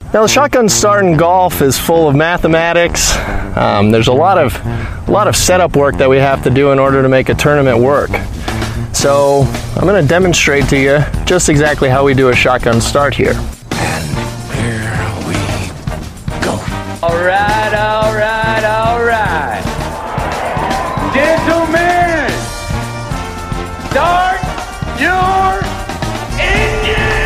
Now, the shotgun start in golf is full of mathematics. There's a lot of setup work that we have to do in order to make a tournament work. So I'm going to demonstrate to you just exactly how we do a shotgun start here. And here we go. All right, all right, all right. Gentlemen, start your engine!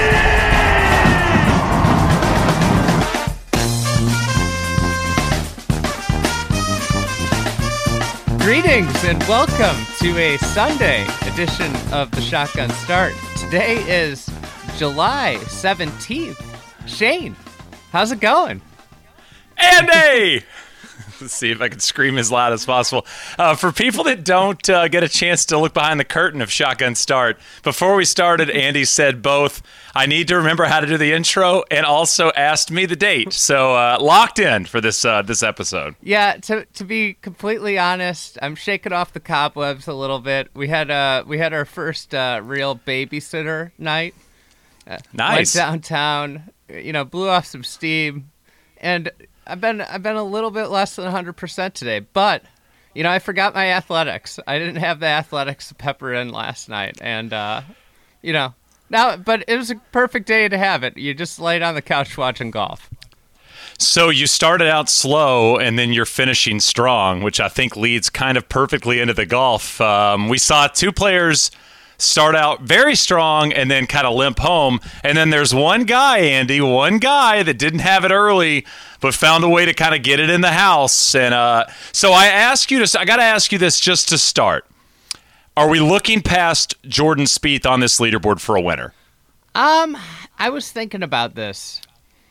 Greetings and welcome to a Sunday edition of the Shotgun Start. Today is July 17th. Shane, how's it going? Andy! Let's see if I can scream as loud as possible. For people that don't get a chance to look behind the curtain of Shotgun Start, before we started, Andy said both, I need to remember how to do the intro, and also asked me the date. So locked in for this episode. Yeah, to be completely honest, I'm shaking off the cobwebs a little bit. We had our first real babysitter night. Nice. Went downtown, blew off some steam, and I've been a little bit less than 100% today, but I forgot my athletics. I didn't have the athletics to pepper in last night, and now, but it was a perfect day to have it. You just laid on the couch watching golf. So you started out slow, and then you're finishing strong, which I think leads kind of perfectly into the golf. We saw two players start out very strong and then kind of limp home. And then there's one guy, Andy, that didn't have it early, but found a way to kind of get it in the house. And so I got to ask you this just to start. Are we looking past Jordan Spieth on this leaderboard for a winner? I was thinking about this.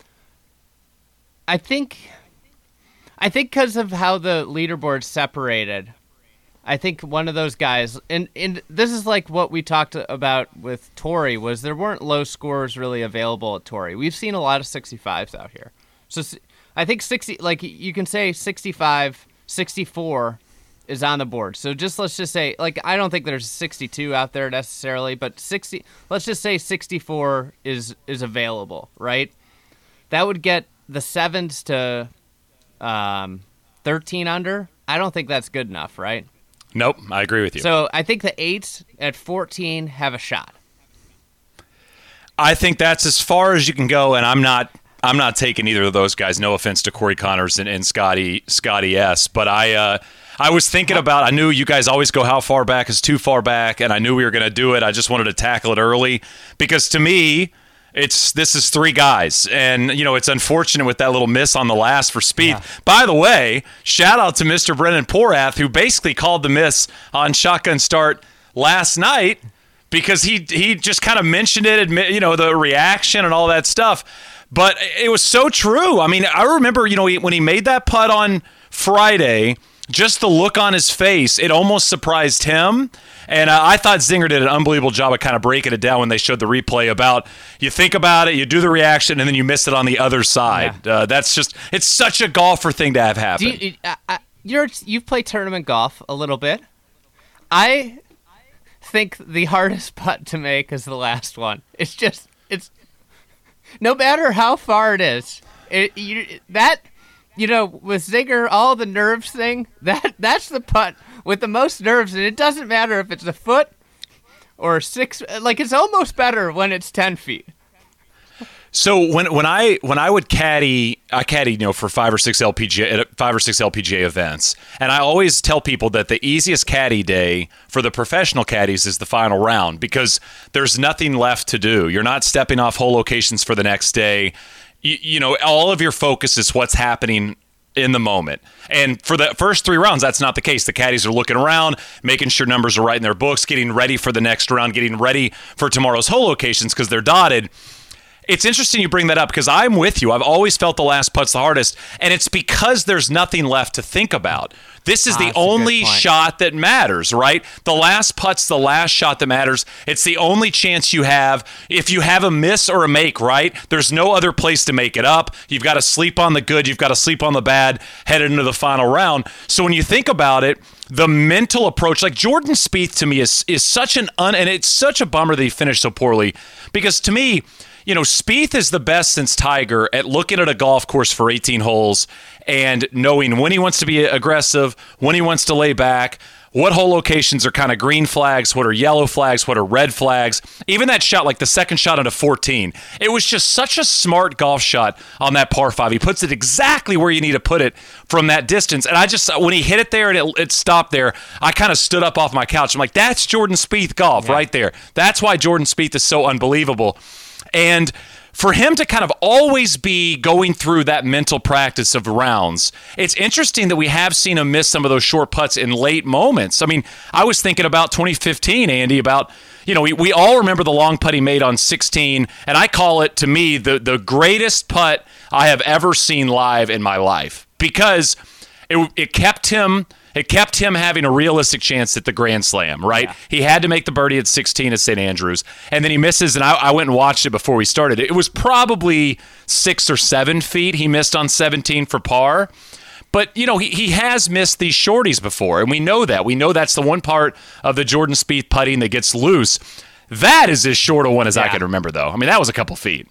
I think because of how the leaderboard's separated, I think one of those guys, and this is like what we talked about with Torrey, was there weren't low scores really available at Torrey. We've seen a lot of 65s out here. So I think 60, like you can say 65, 64 is on the board. So let's just say, like, I don't think there's 62 out there necessarily, but let's just say 64 is available, right? That would get the 7s to 13 under. I don't think that's good enough, right? Nope, I agree with you. So I think the 8s at 14 have a shot. I think that's as far as you can go, and I'm not taking either of those guys. No offense to Corey Connors and Scotty S, but I was thinking about, I knew you guys always go how far back is too far back, and I knew we were going to do it. I just wanted to tackle it early because to me, this is three guys, and it's unfortunate with that little miss on the last for Spieth. Yeah. By the way, shout out to Mr. Brennan Porath, who basically called the miss on Shotgun Start last night because he just kind of mentioned it, the reaction and all that stuff. But it was so true. I mean, I remember, when he made that putt on Friday, just the look on his face, it almost surprised him. And I thought Zinger did an unbelievable job of kind of breaking it down when they showed the replay about you think about it, you do the reaction, and then you miss it on the other side. Yeah. It's such a golfer thing to have happen. You've played tournament golf a little bit. I think the hardest putt to make is the last one. It's no matter how far it is, with Zinger, all the nerves thing, that's the putt with the most nerves, and it doesn't matter if it's a foot or 6. Like, it's almost better when it's 10 feet. So when I would caddy, I caddy for 5 or 6 LPGA events, and I always tell people that the easiest caddy day for the professional caddies is the final round because there's nothing left to do. You're not stepping off hole locations for the next day. All of your focus is what's happening in the moment. And for the first 3 rounds, that's not the case. The caddies are looking around, making sure numbers are right in their books, getting ready for the next round, getting ready for tomorrow's hole locations because they're dotted. It's interesting you bring that up because I'm with you. I've always felt the last putt's the hardest, and it's because there's nothing left to think about. This is the only shot that matters, right? The last putt's the last shot that matters. It's the only chance you have. If you have a miss or a make, right, there's no other place to make it up. You've got to sleep on the good. You've got to sleep on the bad headed into the final round. So when you think about it, the mental approach, like Jordan Spieth to me is such and it's such a bummer that he finished so poorly because to me, Spieth is the best since Tiger at looking at a golf course for 18 holes and knowing when he wants to be aggressive, when he wants to lay back, what hole locations are kind of green flags, what are yellow flags, what are red flags. Even that shot, like the second shot on a 14, it was just such a smart golf shot on that par 5. He puts it exactly where you need to put it from that distance. And when he hit it there and it stopped there, I kind of stood up off my couch. I'm like, that's Jordan Spieth golf right there. That's why Jordan Spieth is so unbelievable. And for him to kind of always be going through that mental practice of rounds, it's interesting that we have seen him miss some of those short putts in late moments. I mean, I was thinking about 2015, Andy, about, we all remember the long putt he made on 16, and I call it, to me, the greatest putt I have ever seen live in my life, because it kept him having a realistic chance at the Grand Slam, right? Yeah. He had to make the birdie at 16 at St. Andrews, and then he misses, and I went and watched it before we started. It was probably 6 or 7 feet he missed on 17 for par. But, he has missed these shorties before, and we know that. We know that's the one part of the Jordan Spieth putting that gets loose. That is as short a one as I can remember, though. I mean, that was a couple feet.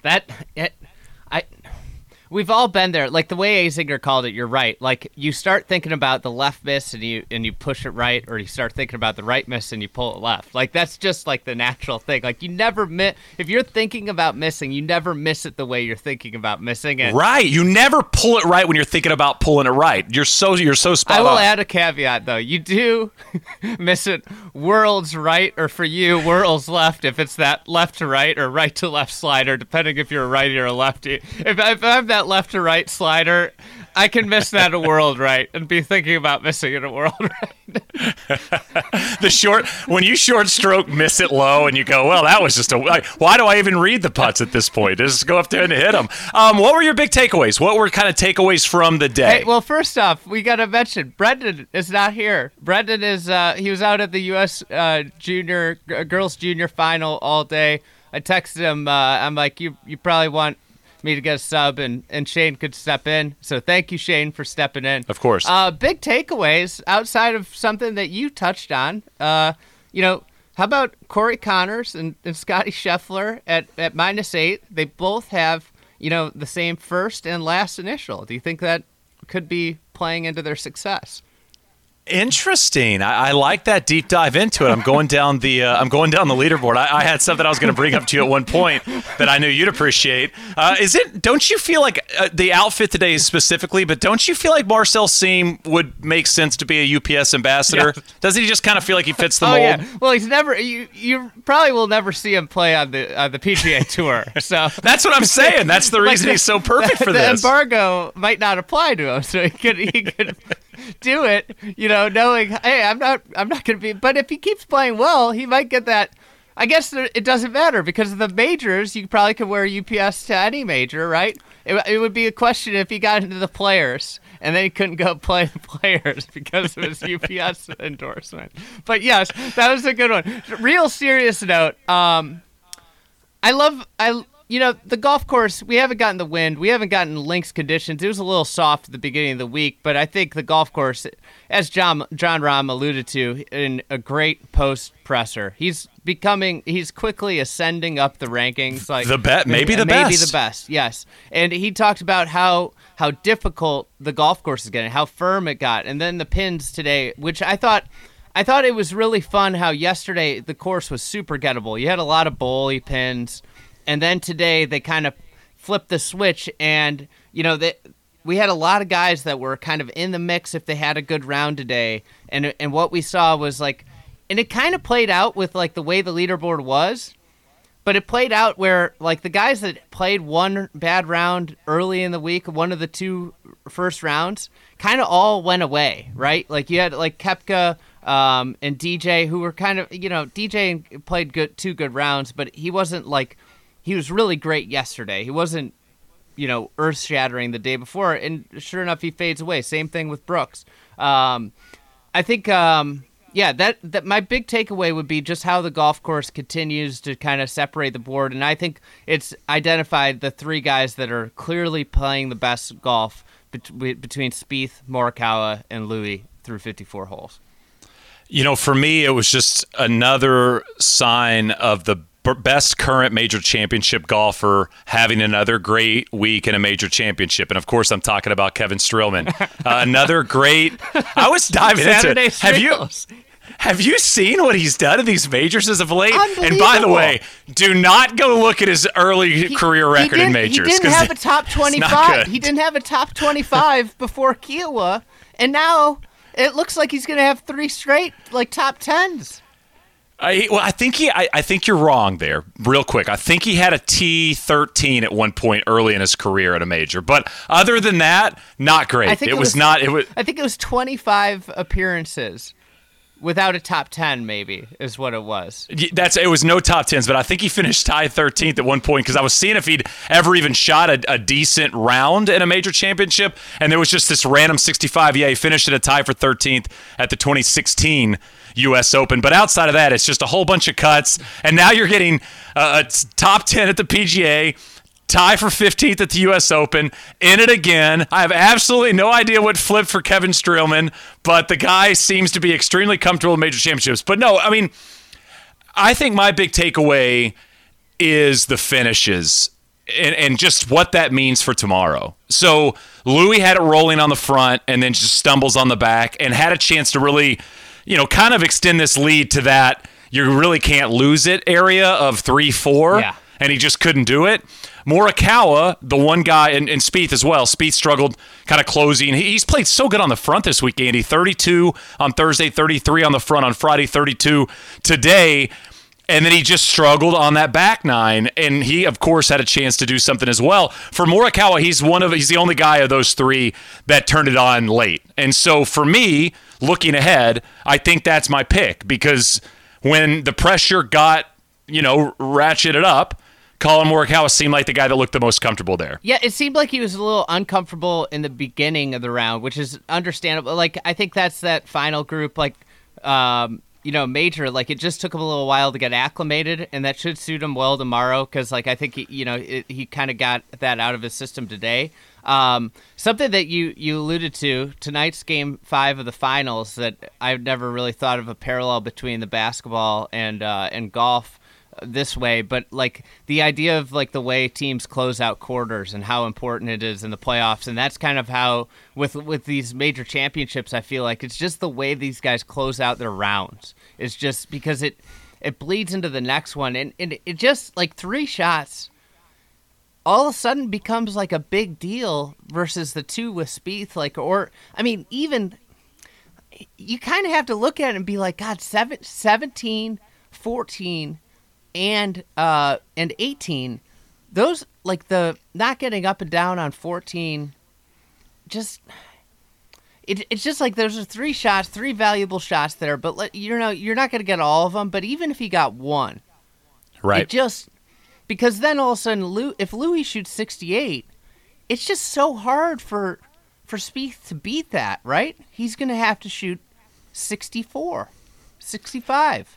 We've all been there. Like the way Azinger called it, you're right. Like you start thinking about the left miss and you push it right, or you start thinking about the right miss and you pull it left. Like that's just like the natural thing. Like you never miss. If you're thinking about missing, you never miss it the way you're thinking about missing it. Right. You never pull it right when you're thinking about pulling it right. You're so spot on. I will add a caveat though. You do miss it worlds right, or for you worlds left if it's that left to right or right to left slider, depending if you're a righty or a lefty. If I'm that left to right slider, I can miss that a world right and be thinking about missing it a world right. When you short stroke miss it low and you go, well, that was just why do I even read the putts at this point? Just go up there and hit them. What were your big takeaways? What were kind of takeaways from the day? Hey, well, first off, we got to mention Brendan is not here. Brendan is he was out at the U.S. girls junior final all day. I texted him. I'm like, you probably want me to get a sub, and Shane could step in. So thank you, Shane, for stepping in. Of course. Big takeaways outside of something that you touched on. How about Corey Connors and Scotty Scheffler at -8? They both have, the same first and last initial. Do you think that could be playing into their success? Interesting. I like that deep dive into it. I'm going down the leaderboard. I had something I was going to bring up to you at one point that I knew you'd appreciate. Don't you feel like the outfit today specifically, but don't you feel like Marcel Siem would make sense to be a UPS ambassador? Yeah. Doesn't he just kind of feel like he fits the mold? Yeah. Well, he's never. You probably will never see him play on the PGA Tour. So that's what I'm saying. That's the reason he's so perfect for this. The embargo might not apply to him, so he could do it, knowing, hey, I'm not going to be. But if he keeps playing well, he might get that. I guess it doesn't matter because of the majors. You probably could wear UPS to any major, right? It would be a question if he got into the players and then he couldn't go play the players because of his UPS endorsement. But yes, that was a good one. Real serious note. The golf course, we haven't gotten the wind. We haven't gotten links conditions. It was a little soft at the beginning of the week, but I think the golf course, as John Rahm alluded to in a great post presser, he's quickly ascending up the rankings. Like maybe the best. Yes. And he talked about how difficult the golf course is getting, how firm it got. And then the pins today, which I thought it was really fun how yesterday the course was super gettable. You had a lot of bowly pins. And then today they kind of flipped the switch, and we had a lot of guys that were kind of in the mix if they had a good round today. And what we saw was and it kind of played out with like the way the leaderboard was, but it played out where like the guys that played one bad round early in the week, one of the two first rounds, kind of all went away, right? Like you had like Koepka and DJ who were kind of DJ played two good rounds, but he wasn't like. He was really great yesterday. He wasn't, earth-shattering the day before, and sure enough, he fades away. Same thing with Brooks. I think, that my big takeaway would be just how the golf course continues to kind of separate the board, and I think it's identified the three guys that are clearly playing the best golf between Spieth, Morikawa, and Louis through 54 holes. For me, it was just another sign of the best current major championship golfer having another great week in a major championship. And, of course, I'm talking about Kevin Streelman. Another great – I was diving into it. Have you seen what he's done in these majors as of late? And by the way, do not go look at his early career record in majors. He didn't have a top 25. He didn't have a top 25 before Kiowa, and now it looks like he's going to have 3 straight top 10s. I think you're wrong there. Real quick, I think he had a T13 at one point early in his career at a major, but other than that, not great. I think it was 25 appearances. Without a top 10, maybe, is what it was. It was no top 10s, but I think he finished tied 13th at one point because I was seeing if he'd ever even shot a decent round in a major championship, and there was just this random 65. Yeah, he finished at a tie for 13th at the 2016 U.S. Open. But outside of that, it's just a whole bunch of cuts, and now you're getting a top 10 at the PGA, tie for 15th at the U.S. Open, in it again. I have absolutely no idea what flipped for Kevin Streelman, but the guy seems to be extremely comfortable in major championships. But no, I mean, I think my big takeaway is the finishes and just what that means for tomorrow. So Louis had it rolling on the front and then just stumbles on the back and had a chance to really, kind of extend this lead to that you really can't lose it area of 3-4. Yeah. And he just couldn't do it. Morikawa, the one guy, and Spieth as well. Spieth struggled kind of closing. He's played so good on the front this week, Andy. 32 on Thursday, 33 on the front on Friday, 32 today. And then he just struggled on that back nine. And he, of course, had a chance to do something as well. For Morikawa, he's the only guy of those 3 that turned it on late. And so for me, looking ahead, I think that's my pick. Because when the pressure got, ratcheted up, Colin Morikawa seemed like the guy that looked the most comfortable there. Yeah, it seemed like he was a little uncomfortable in the beginning of the round, which is understandable. I think that's that final group, major. It just took him a little while to get acclimated, and that should suit him well tomorrow because, I think he kind of got that out of his system today. Something that you alluded to, tonight's game 5 of the finals, that I've never really thought of a parallel between the basketball and golf this way, but the idea of the way teams close out quarters and how important it is in the playoffs, and that's kind of how with these major championships, I feel like it's just the way these guys close out their rounds. It's just because it bleeds into the next one, and it just 3 shots all of a sudden becomes a big deal versus the 2 with Spieth, even you kind of have to look at it and be like, God, 17, 14 and 18, those the not getting up and down on 14, just it's just those are 3 shots, 3 valuable shots there, but you're not going to get all of them, but even if he got 1, right, it just because then all of a sudden if Louis shoots 68, it's just so hard for Spieth to beat that, right? He's going to have to shoot 64, 65.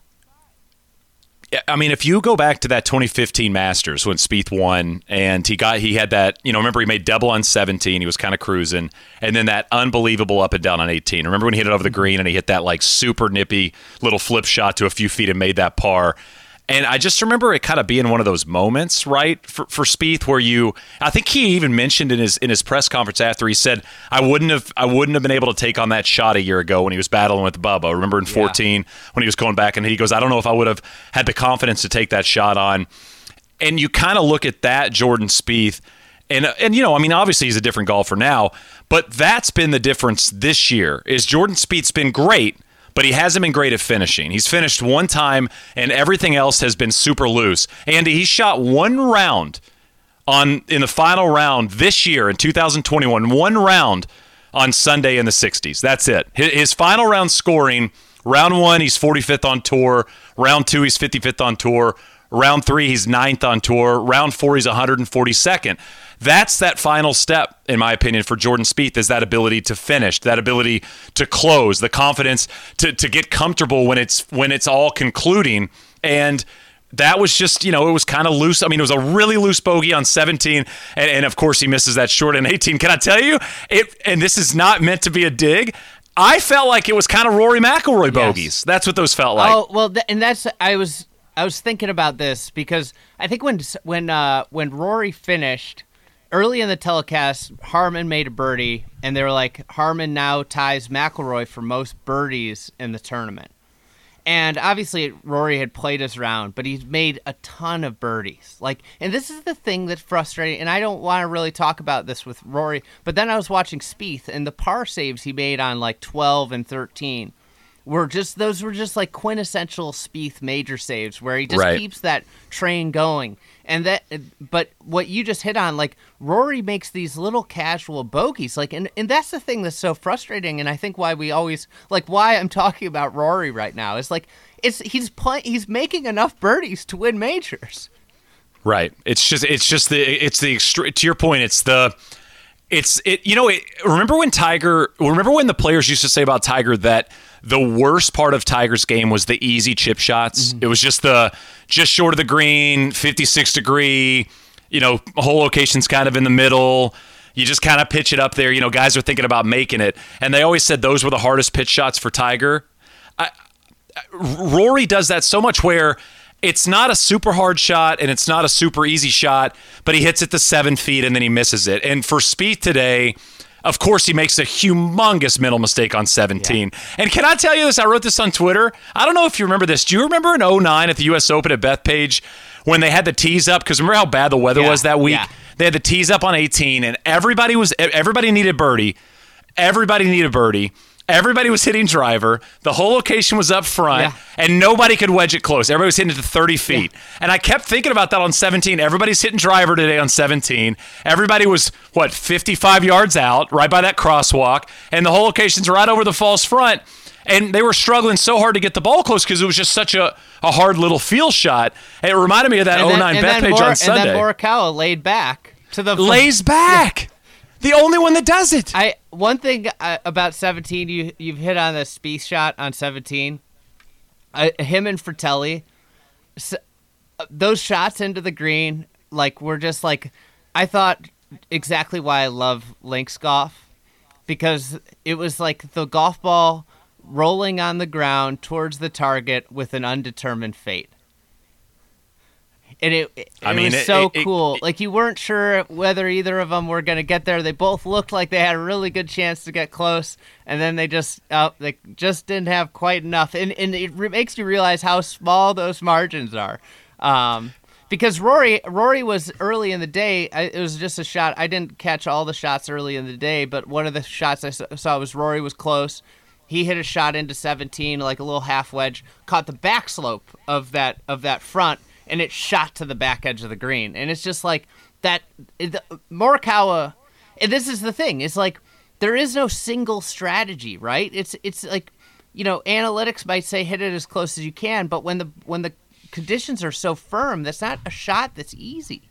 I mean, if you go back to that 2015 Masters when Spieth won and he had that, remember he made double on 17, he was kind of cruising, and then that unbelievable up and down on 18. Remember when he hit it over the green and he hit that super nippy little flip shot to a few feet and made that par? And I just remember it kind of being one of those moments, right, for Spieth where I think he even mentioned in his press conference after, he said, I wouldn't have been able to take on that shot a year ago when he was battling with Bubba. Remember in 14 when he was going back, and he goes, I don't know if I would have had the confidence to take that shot on. And you kind of look at that Jordan Spieth, and obviously he's a different golfer now, but that's been the difference this year is Jordan Spieth's been great, but he hasn't been great at finishing. He's finished 1 time, and everything else has been super loose. Andy, he shot 1 round in the final round this year in 2021, 1 round on Sunday in the 60s. That's it. His final round scoring, round 1, he's 45th on tour. Round 2, he's 55th on tour. Round 3, he's 9th on tour. Round 4, he's 142nd. That's that final step, in my opinion, for Jordan Spieth, is that ability to finish, that ability to close, the confidence to get comfortable when it's all concluding. And that was just, it was kind of loose. I mean, it was a really loose bogey on 17, and of course he misses that short in 18. Can I tell you, and this is not meant to be a dig, I felt like it was kind of Rory McIlroy bogeys. Yes. That's what those felt like. Oh, well, and that's, I was thinking about this because I think when Rory finished early in the telecast, Harman made a birdie, and they were like, Harman now ties McIlroy for most birdies in the tournament. And obviously, Rory had played his round, but he's made a ton of birdies. And this is the thing that's frustrating. And I don't want to really talk about this with Rory, but then I was watching Spieth, and the par saves he made on 12 and 13 were just quintessential Spieth major saves where he just keeps that train going. But what you just hit on, Rory makes these little casual bogeys, and that's the thing that's so frustrating. And I think why we always why I'm talking about Rory right now is he's making enough birdies to win majors. Right. It's the to your point. Remember when the players used to say about Tiger that the worst part of Tiger's game was the easy chip shots. It was just short of the green, 56 degree, hole location's kind of in the middle. You just kind of pitch it up there. Guys are thinking about making it. And they always said those were the hardest pitch shots for Tiger. Rory does that so much where it's not a super hard shot and it's not a super easy shot, but he hits it to 7 feet and then he misses it. And for Spieth today, of course, he makes a humongous mental mistake on 17. Yeah. And can I tell you this? I wrote this on Twitter. I don't know if you remember this. Do you remember in 2009 at the U.S. Open at Bethpage when they had the tees up? Because remember how bad the weather was that week? Yeah. They had the tees up on 18, and everybody needed birdie. Everybody needed birdie. Everybody was hitting driver. The whole location was up front, and nobody could wedge it close. Everybody was hitting it to 30 feet. Yeah. And I kept thinking about that on 17. Everybody's hitting driver today on 17. Everybody was, 55 yards out, right by that crosswalk, and the whole location's right over the false front. And they were struggling so hard to get the ball close because it was just such a hard little field shot. It reminded me of that 09 Bethpage on Sunday. And then Morikawa laid back to the... Lays back! Yeah. The only one that does it. One thing about 17, you've hit on the Spieth shot on 17. Him and Fratelli, those shots into the green, were just I thought exactly why I love links golf, because it was the golf ball rolling on the ground towards the target with an undetermined fate. And it was so cool. You weren't sure whether either of them were going to get there. They both looked like they had a really good chance to get close, and then they just didn't have quite enough. And it makes you realize how small those margins are. Because Rory was early in the day. It was just a shot. I didn't catch all the shots early in the day, but one of the shots I saw was Rory was close. He hit a shot into 17, a little half wedge, caught the back slope of that front, and it shot to the back edge of the green. And it's just that. Morikawa, and this is the thing, it's there is no single strategy, right? It's analytics might say hit it as close as you can, but when the conditions are so firm, that's not a shot that's easy.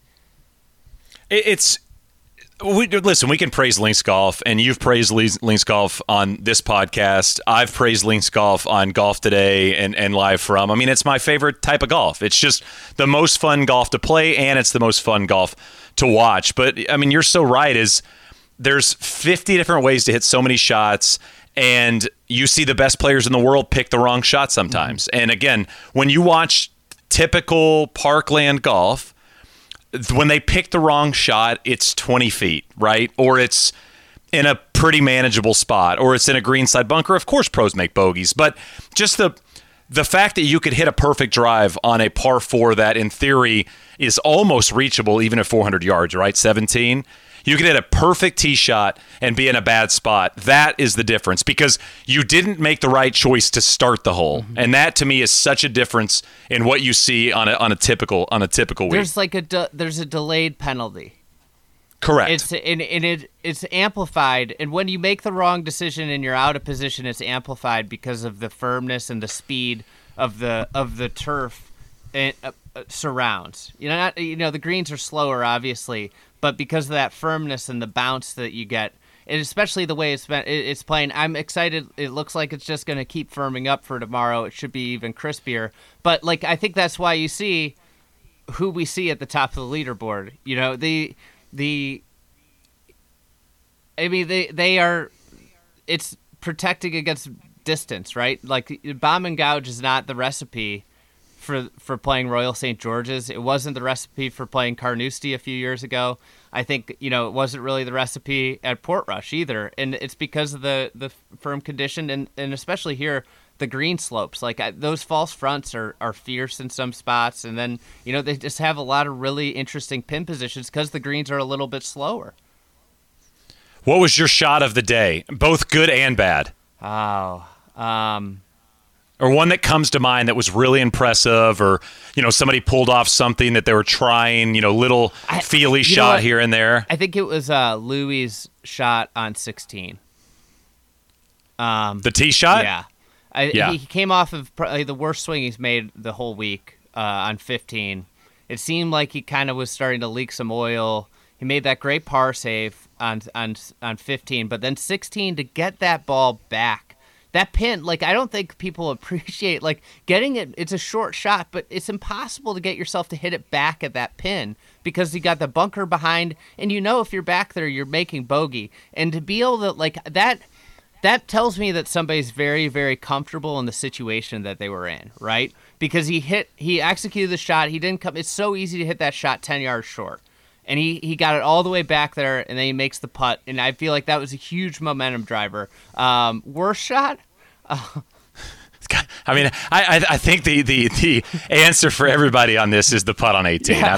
Listen, we can praise links golf, and you've praised links golf on this podcast. I've praised links golf on Golf Today and Live From. It's my favorite type of golf. It's just the most fun golf to play, and it's the most fun golf to watch. But, you're so right, there's 50 different ways to hit so many shots, and you see the best players in the world pick the wrong shot sometimes. Mm-hmm. And, again, when you watch typical parkland golf, when they pick the wrong shot, it's 20 feet, right? Or it's in a pretty manageable spot, or it's in a greenside bunker. Of course, pros make bogeys, but just the fact that you could hit a perfect drive on a par 4 that, in theory, is almost reachable even at 400 yards, right? 17. You can hit a perfect tee shot and be in a bad spot. That is the difference, because you didn't make the right choice to start the hole, and that to me is such a difference in what you see on a typical week. There's there's a delayed penalty. Correct. It's amplified, and when you make the wrong decision and you're out of position, it's amplified because of the firmness and the speed of the turf and surrounds. The greens are slower, obviously. But because of that firmness and the bounce that you get, and especially the way it's playing, I'm excited. It looks like it's just going to keep firming up for tomorrow. It should be even crispier. But I think that's why you see who we see at the top of the leaderboard. They are. It's protecting against distance, right? Bomb and gouge is not the recipe for playing Royal St. George's. It wasn't the recipe for playing Carnoustie a few years ago. I think, it wasn't really the recipe at Portrush either. And it's because of the firm condition and especially here, the green slopes. Like those false fronts are fierce in some spots. And then, they just have a lot of really interesting pin positions because the greens are a little bit slower. What was your shot of the day? Both good and bad. Oh, or one that comes to mind that was really impressive, or somebody pulled off something that they were trying, little feely shot here and there. I think it was Louis' shot on 16. The tee shot? Yeah. He came off of probably the worst swing he's made the whole week on 15. It seemed like he kind of was starting to leak some oil. He made that great par save on 15, but then 16 to get that ball back. That pin, I don't think people appreciate, getting it. It's a short shot, but it's impossible to get yourself to hit it back at that pin because you got the bunker behind, and if you're back there, you're making bogey. And to be able to, that tells me that somebody's very, very comfortable in the situation that they were in, right? Because he executed the shot. He didn't come. It's so easy to hit that shot 10 yards short. And he got it all the way back there, and then he makes the putt. And I feel like that was a huge momentum driver. Worst shot? I mean, I think the answer for everybody on this is the putt on 18. Yeah.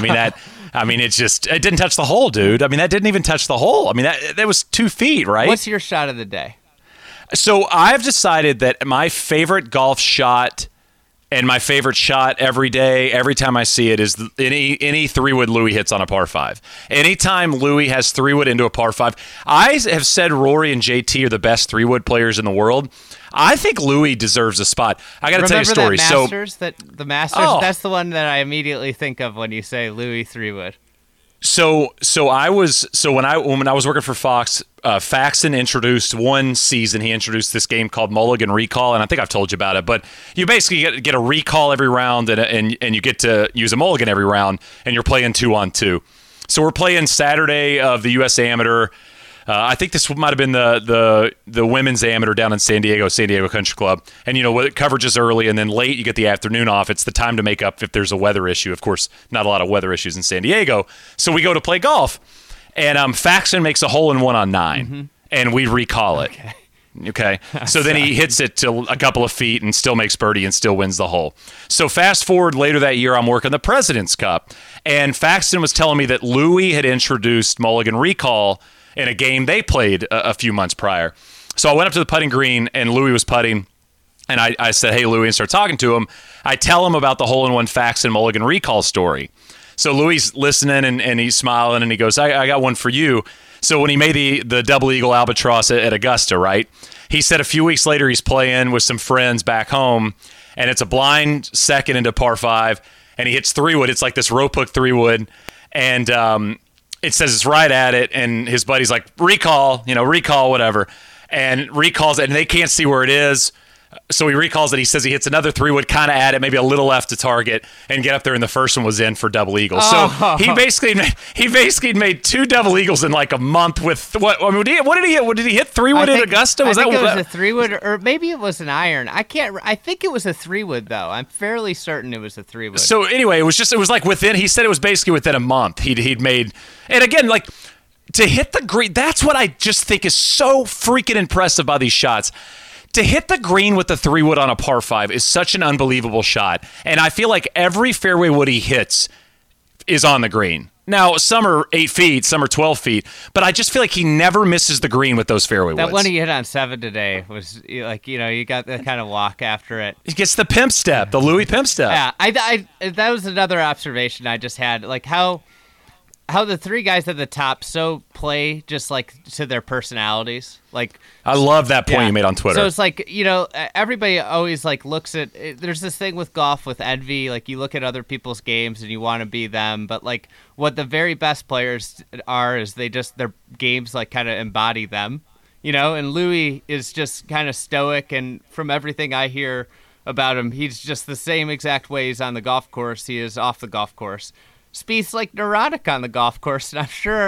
It didn't touch the hole, dude. I mean, that didn't even touch the hole. I mean, that was 2 feet, right? What's your shot of the day? So I've decided that my favorite golf shot and my favorite shot every day, every time I see it, is any 3-wood Louis hits on a par 5. Anytime Louis has 3-wood into a par 5, I have said Rory and JT are the best 3-wood players in the world. I think Louis deserves a spot. I got to tell you a story. The Masters, that's the one that I immediately think of when you say Louis 3-wood. So when I was working for Fox, Faxon introduced one season. He introduced this game called Mulligan Recall, and I think I've told you about it. But you basically get a recall every round, and you get to use a mulligan every round, and you're playing 2-on-2. So we're playing Saturday of the U.S. Amateur. I think this might have been the women's amateur down in San Diego Country Club. And, coverage is early, and then late you get the afternoon off. It's the time to make up if there's a weather issue. Of course, not a lot of weather issues in San Diego. So we go to play golf, and Faxon makes a hole-in-one on 9, and we recall it. Okay. So then he hits it to a couple of feet and still makes birdie and still wins the hole. So fast forward later that year, I'm working the President's Cup, and Faxon was telling me that Louis had introduced Mulligan Recall in a game they played a few months prior. So I went up to the putting green, and Louis was putting, and I said, hey, Louis, and start talking to him. I tell him about the hole-in-one Faxon Mulligan Recall story. So Louis listening, and he's smiling, and he goes, I got one for you. So when he made the double eagle albatross at Augusta, right, he said a few weeks later he's playing with some friends back home, and it's a blind second into par 5, and he hits 3-wood. It's like this rope hook 3-wood, and it says it's right at it, and his buddy's like, recall, whatever, and recalls it, and they can't see where it is. So he recalls it. He says he hits another 3-wood kind of at it, maybe a little left to target, and get up there, and the first one was in for double eagle. So he basically made 2 double eagles in like a month with what? I mean, what did he hit? Did he hit 3-wood in Augusta? I think it was a 3-wood, or maybe it was an iron. I think it was a 3-wood though. I'm fairly certain it was a 3-wood. So anyway, it was like within. He said it was basically within a month he'd made, and again, like, to hit the green. That's what I just think is so freaking impressive about these shots. To hit the green with the 3-wood on a par 5 is such an unbelievable shot. And I feel like every fairway wood he hits is on the green. Now, some are 8 feet, some are 12 feet, but I just feel like he never misses the green with those fairway woods. That one he hit on 7 today was like, you got the kind of walk after it. He gets the pimp step, the Louis pimp step. Yeah, I that was another observation I just had, like how the 3 guys at the top play just like to their personalities. Like, I love that point you made on Twitter. So it's like, everybody always like looks at there's this thing with golf with envy, like you look at other people's games and you want to be them, but like what the very best players are is their games like kind of embody them, and Louis is just kind of stoic, and from everything I hear about him, he's just the same exact way he's on the golf course he is off the golf course. Spieth's like neurotic on the golf course, and I'm sure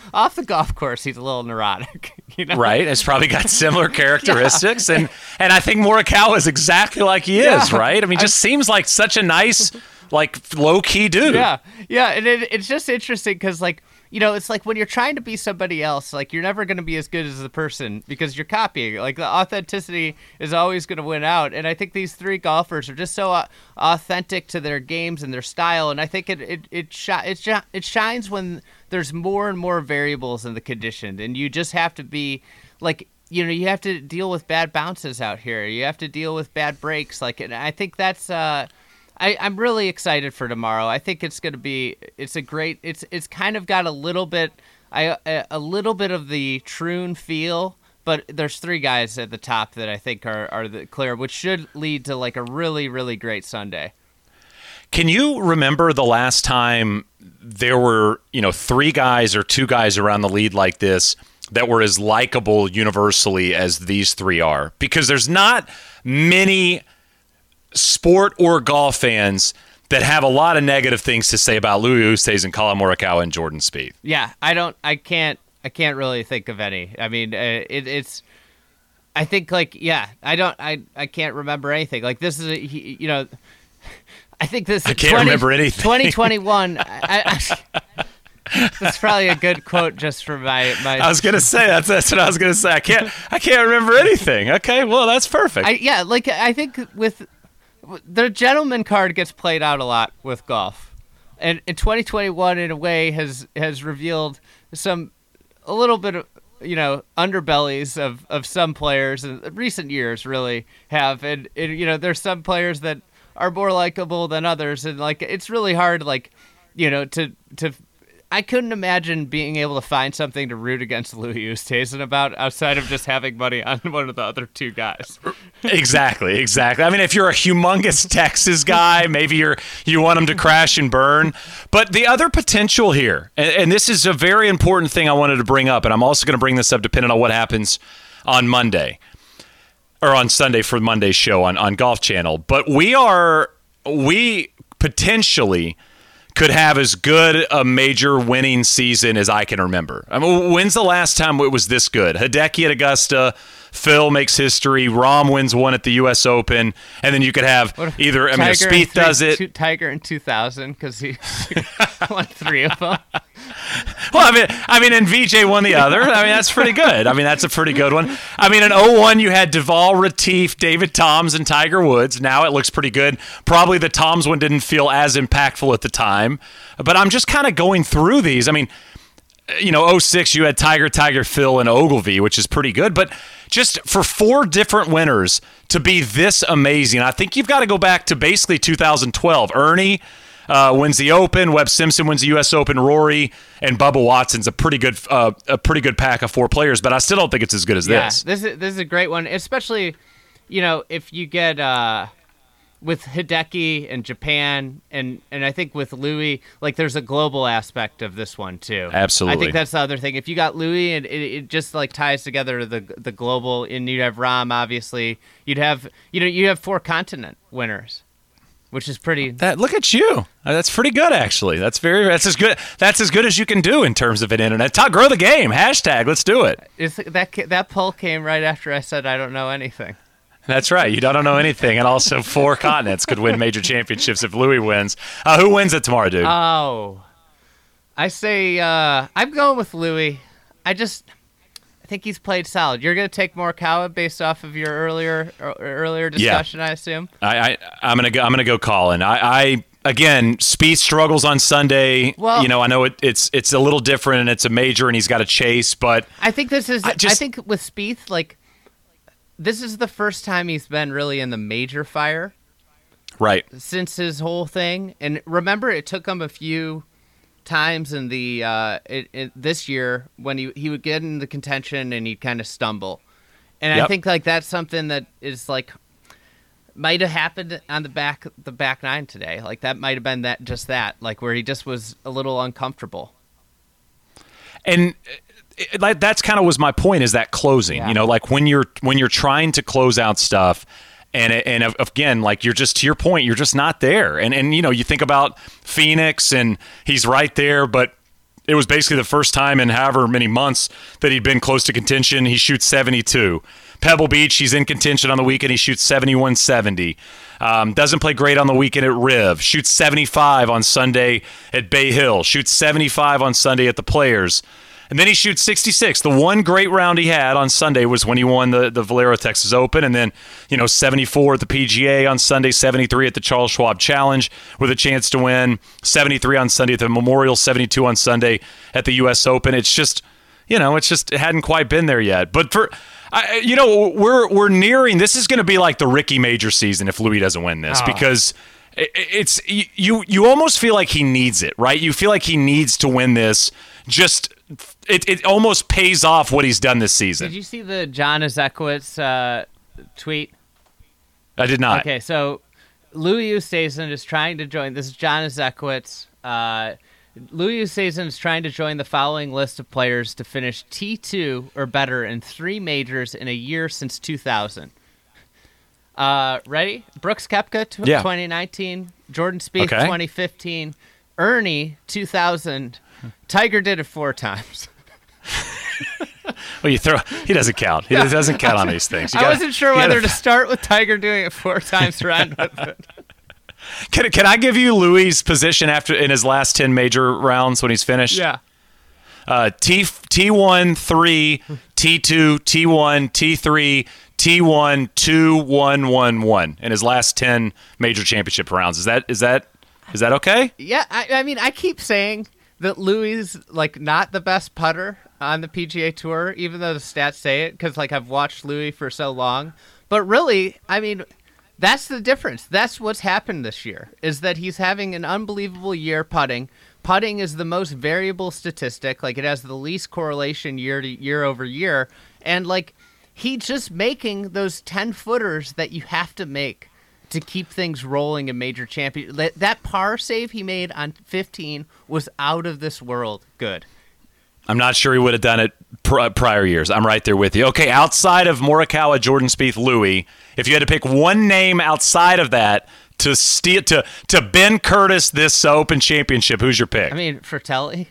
off the golf course, he's a little neurotic. Right, it's probably got similar characteristics, and I think Morikawa is exactly like he is, right? I mean, just seems like such a nice, like low key dude. Yeah, and it's just interesting because like. It's like when you're trying to be somebody else, like you're never going to be as good as the person because you're copying. Like the authenticity is always going to win out. And I think these three golfers are just so authentic to their games and their style. And I think it shines when there's more and more variables in the condition. And you just have to be like, you have to deal with bad bounces out here. You have to deal with bad breaks. Like, and I think that's, I'm really excited for tomorrow. I think it's going to be. It's kind of got a little bit of the Troon feel, but there's three guys at the top that I think are the clear, which should lead to like a really, really great Sunday. Can you remember the last time there were three guys or two guys around the lead like this that were as likable universally as these three are? Because there's not many sport or golf fans that have a lot of negative things to say about Louis Oosthuizen and Collin Morikawa and Jordan Spieth. Yeah, I can't really think of any. I mean, it's. I think like I can't remember anything. Like this is I think this. I can't remember anything. 2021. That's probably a good quote just for my. I was gonna say that's what I was gonna say. I can't remember anything. Okay, well that's perfect. I think with. The gentleman card gets played out a lot with golf, and in 2021, in a way, has revealed a little bit of underbellies of some players. In recent years, really have, and there's some players that are more likable than others, and like it's really hard, to. I couldn't imagine being able to find something to root against Louis Oosthuizen about outside of just having money on one of the other two guys. Exactly. I mean, if you're a humongous Texas guy, maybe you want him to crash and burn. But the other potential here, and this is a very important thing I wanted to bring up, and I'm also going to bring this up depending on what happens on Monday or on Sunday for Monday's show on Golf Channel. But we potentially could have as good a major winning season as I can remember. I mean, when's the last time it was this good? Hideki at Augusta, Phil makes history, Rahm wins one at the U.S. Open, and then you could have either, I mean, if Spieth does it. Tiger in 2000, because he won three of them. Well, I mean, and VJ won the other. I mean, that's pretty good. I mean, that's a pretty good one. I mean, in 01, you had Duval, Retief, David Toms, and Tiger Woods. Now it looks pretty good. Probably the Toms one didn't feel as impactful at the time. But I'm just kind of going through these. I mean, 06, you had Tiger, Phil, and Ogilvy, which is pretty good. But just for four different winners to be this amazing, I think you've got to go back to basically 2012. Ernie wins the Open, Webb Simpson wins the U.S. Open, Rory, and Bubba Watson's a pretty good pack of four players. But I still don't think it's as good as this. This is a great one, especially if you get with Hideki and Japan, and I think with Louis, like there's a global aspect of this one too. Absolutely. I think that's the other thing. If you got Louis, and it just like ties together the global, and you'd have Rahm, obviously. You'd have you have four continent winners, which is pretty. Look at you. That's pretty good, actually. That's as good. That's as good as you can do in terms of an internet. Grow the game. Hashtag. Let's do it. That poll came right after I said I don't know anything. That's right. You don't know anything, and also four continents could win major championships if Louis wins. Who wins it tomorrow, dude? Oh, I say I'm going with Louis. I think he's played solid. You're going to take Morikawa based off of your earlier discussion, yeah. I assume. I'm gonna go Collin. Again, Spieth struggles on Sunday. Well, I know it's a little different, and it's a major, and he's got to chase. But I think this is. I think with Spieth, like. This is the first time he's been really in the major fire, right? Since his whole thing, and remember, it took him a few times in the this year when he would get in the contention and he'd kind of stumble, and yep. I think like that's something that is like might have happened on the back nine today. Like that might have been that like where he just was a little uncomfortable, and. That's kind of was my point, is that closing, yeah. Like when you're trying to close out stuff and again, like you're just, to your point, you're just not there. And you think about Phoenix and he's right there, but it was basically the first time in however many months that he'd been close to contention. He shoots 72. Pebble Beach, he's in contention on the weekend. He shoots 71-70. Doesn't play great on the weekend at Riv. Shoots 75 on Sunday at Bay Hill. Shoots 75 on Sunday at the Players. And then he shoots 66. The one great round he had on Sunday was when he won the Valero Texas Open. And then, 74 at the PGA on Sunday, 73 at the Charles Schwab Challenge with a chance to win, 73 on Sunday at the Memorial, 72 on Sunday at the U.S. Open. It's just, it hadn't quite been there yet. But we're nearing. This is going to be like the Ricky Major season if Louis doesn't win this, because it's you almost feel like he needs it, right? You feel like he needs to win this. Just it almost pays off what he's done this season. Did you see the John Ezekowitz tweet? I did not. Okay, so Louis Oosthuizen is trying to join. This is John Ezekowitz. Louis Oosthuizen is trying to join the following list of players to finish T2 or better in 3 majors in a year since 2000. Ready? Brooks Koepka, 2019. Jordan Spieth, 2015. Ernie, 2000. Tiger did it 4 times. Well, he doesn't count. He doesn't count on these things. I wasn't sure whether to start with Tiger doing it 4 times or end with it. Can I give you Louis' position in his last 10 major rounds when he's finished? Yeah. T1 3, T2 T1 T3 T1 2 1 1 1 in his last 10 major championship rounds. Is that okay? Yeah, I mean, I keep saying that Louis is not the best putter on the PGA Tour, even though the stats say it, because I've watched Louis for so long. But really, I mean, that's the difference. That's what's happened this year, is that he's having an unbelievable year putting. Putting is the most variable statistic. It has the least correlation year over year. And, he's just making those 10-footers that you have to make to keep things rolling in major champion. That par save he made on 15 was out of this world good. I'm not sure he would have done it prior years. I'm right there with you. Okay, outside of Morikawa, Jordan Spieth, Louis, if you had to pick one name outside of that to Ben Curtis this Open Championship, who's your pick? I mean, Fratelli.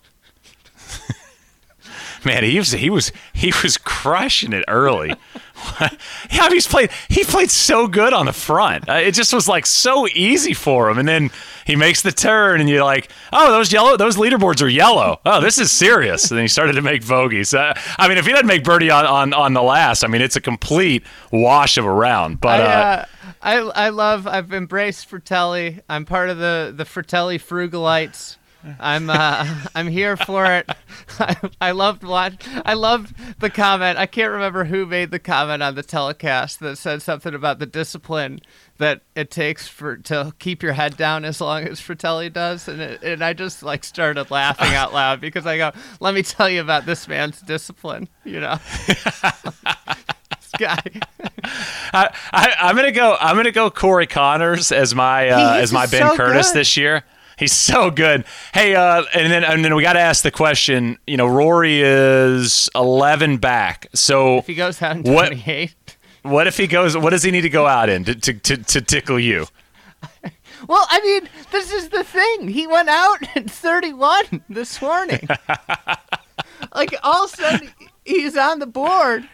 Man, he was crushing it early. Yeah, he played so good on the front. It just was so easy for him, and then he makes the turn, and you're like, oh, those leaderboards are yellow. Oh, this is serious. And then he started to make bogeys. I mean, if he doesn't make birdie on the last, I mean, it's a complete wash of a round. But I've embraced Fratelli. I'm part of the Fratelli Frugalites. I'm here for it. I loved the comment. I can't remember who made the comment on the telecast that said something about the discipline that it takes to keep your head down as long as Fratelli does, and I just started laughing out loud because I go, let me tell you about this man's discipline, This guy. I'm gonna go Corey Connors as my Ben Curtis this year. He's so good. Hey, and then we got to ask the question. Rory is 11 back. So if he goes out in 28, what if he goes? What does he need to go out in to tickle you? Well, I mean, this is the thing. He went out in 31 this morning. All of a sudden, he's on the board.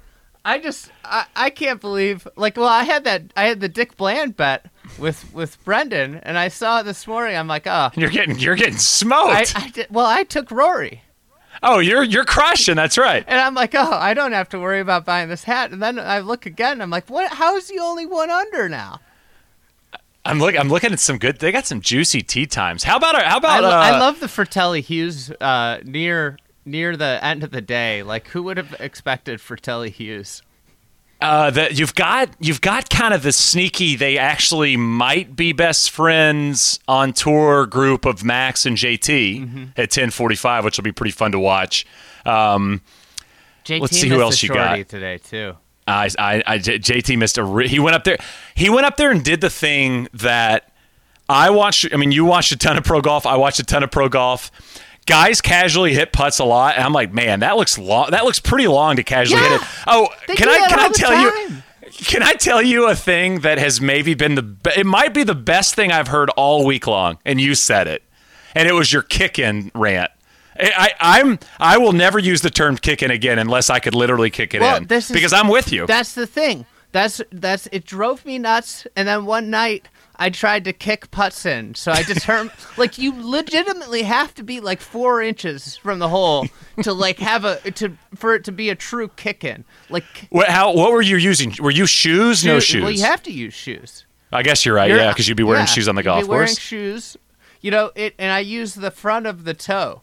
I can't believe. I had the Dick Bland bet with Brendan, and I saw it this morning. I'm like, oh, you're getting smoked. I took Rory. Oh, you're crushing. That's right. And I'm like, oh, I don't have to worry about buying this hat. And then I look again, and I'm like, what? How is he only 1 under now? I'm looking at some good. They got some juicy tee times. How about? I love the Fratelli Hughes near the end of the day. Who would have expected Fratelli Hughes? That you've got kind of the sneaky. They actually might be best friends on tour group of Max and JT at 10:45, which will be pretty fun to watch. JT let's see who else you got today too. JT missed he went up there. He went up there and did the thing that I watched. I mean, you watched a ton of pro golf. I watched a ton of pro golf. Guys casually hit putts a lot, and I'm like, man, that looks long. That looks pretty long to casually hit it. Oh, can I tell you? Can I tell you a thing that has maybe been it might be the best thing I've heard all week long, and you said it, and it was your kick-in rant I will never use the term kicking again unless I could literally kick it in. Because I'm with you. That's the thing. That's it drove me nuts. And then one night I tried to kick putts in. So I determined like you legitimately have to be like 4 inches from the hole to like for it to be a true kick in. Like what were you using? Were you shoes? No shoes. Well, you have to use shoes. I guess you're right. Yeah, because you'd be wearing shoes on the golf course. Wearing shoes. You know, and I use the front of the toe.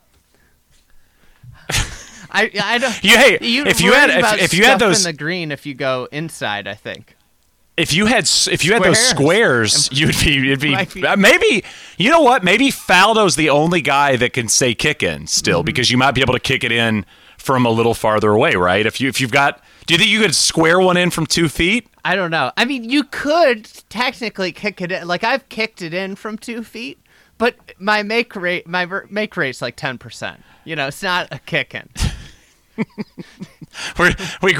I don't. If you had those in the green, if you go inside, I think. If you had those squares, it'd be maybe, you know what? Maybe Faldo's the only guy that can say kick in still, because you might be able to kick it in from a little farther away, right? If you've got, do you think you could square one in from 2 feet? I don't know. I mean, you could technically kick it in. Like I've kicked it in from 2 feet, but my make rate's like 10%. You know, it's not a kick in. We're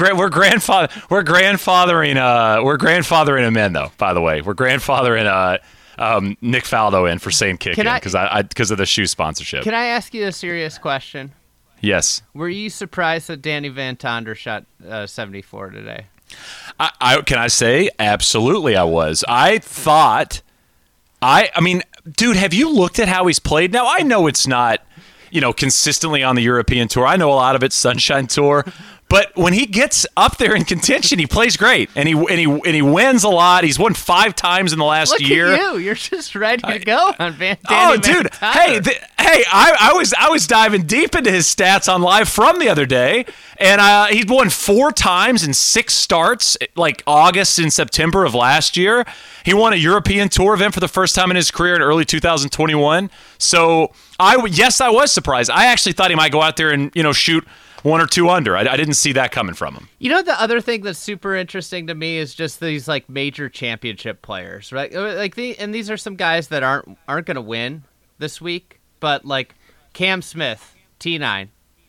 grandfathering him in, though. By the way, we're grandfathering Nick Faldo in for same kick in because of the shoe sponsorship. Can I ask you a serious question? Yes. Were you surprised that Danny Van Tonder shot 74 today? Can I say absolutely? I was. I thought. I mean, dude, have you looked at how he's played? Now I know it's not, consistently on the European Tour. I know a lot of it's Sunshine Tour, but when he gets up there in contention, he plays great, and he wins a lot. He's won 5 times in the last year. Look at you! You're just ready to go on Danny dude! Van Tonder. I was diving deep into his stats on Live From the other day, and he's won 4 times in 6 starts, like August and September of last year. He won a European Tour event for the first time in his career in early 2021. So I was surprised. I actually thought he might go out there and shoot 1 or 2 under. I didn't see that coming from him. The other thing that's super interesting to me is just these like major championship players, right? Like these are some guys that aren't going to win this week, but like Cam Smith, T9.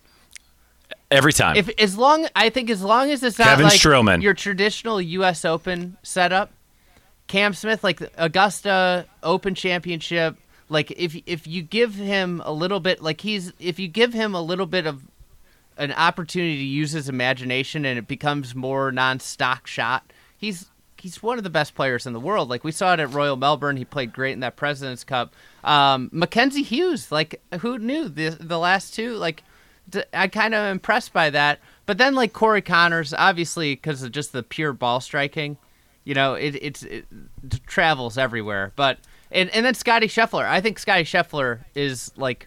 Every time. As long as it's not Kevin like Stroman. Your traditional U.S. Open setup, Cam Smith, like Augusta Open Championship, like if you give him a little bit, if you give him a little bit of an opportunity to use his imagination and it becomes more non-stock shot, he's one of the best players in the world. Like we saw it at Royal Melbourne, he played great in that President's Cup. Mackenzie Hughes, like who knew the last 2? Like I kind of impressed by that. But then like Corey Connors, obviously because of just the pure ball striking, it travels everywhere. But and then Scotty Scheffler. I think Scotty Scheffler is like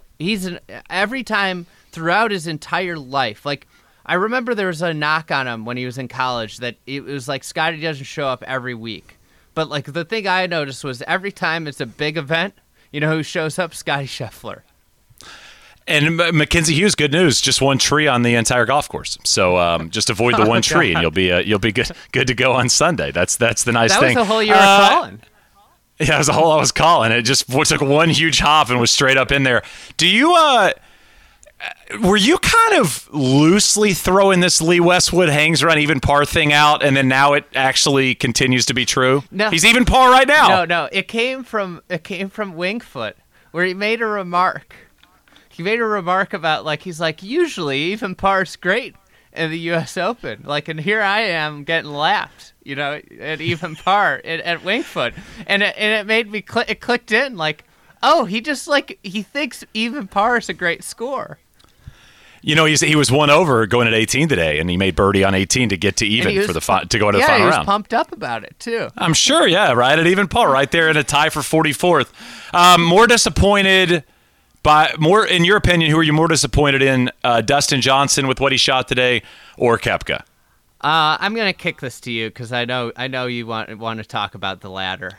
every time throughout his entire life. Like I remember there was a knock on him when he was in college that it was like Scotty doesn't show up every week. But like the thing I noticed was every time it's a big event, who shows up? Scotty Scheffler. And Mackenzie Hughes, good news, just 1 tree on the entire golf course. So just avoid the 1 tree, and you'll be good to go on Sunday. That's the nice thing. That was the hole you were calling. Yeah, that was the hole I was calling. It just took 1 huge hop and was straight up in there. Do you were you kind of loosely throwing this Lee Westwood hangs around even par thing out, and then now it actually continues to be true? No, he's even par right now. No, it came from Winged Foot, where he made a remark. He made a remark about, like, he's like, usually even par's great in the U.S. Open. Like, and here I am getting lapped, at even par at Winged Foot. And it made me, it clicked in, like, oh, he just, like, he thinks even par is a great score. He was 1 over going at 18 today, and he made birdie on 18 to get to even to go to the final round. Yeah, he was pumped up about it, too. I'm sure, yeah, right at even par, right there in a tie for 44th. More disappointed... in your opinion, who are you more disappointed in, Dustin Johnson with what he shot today, or Koepka? I'm gonna kick this to you because I know you want to talk about the latter.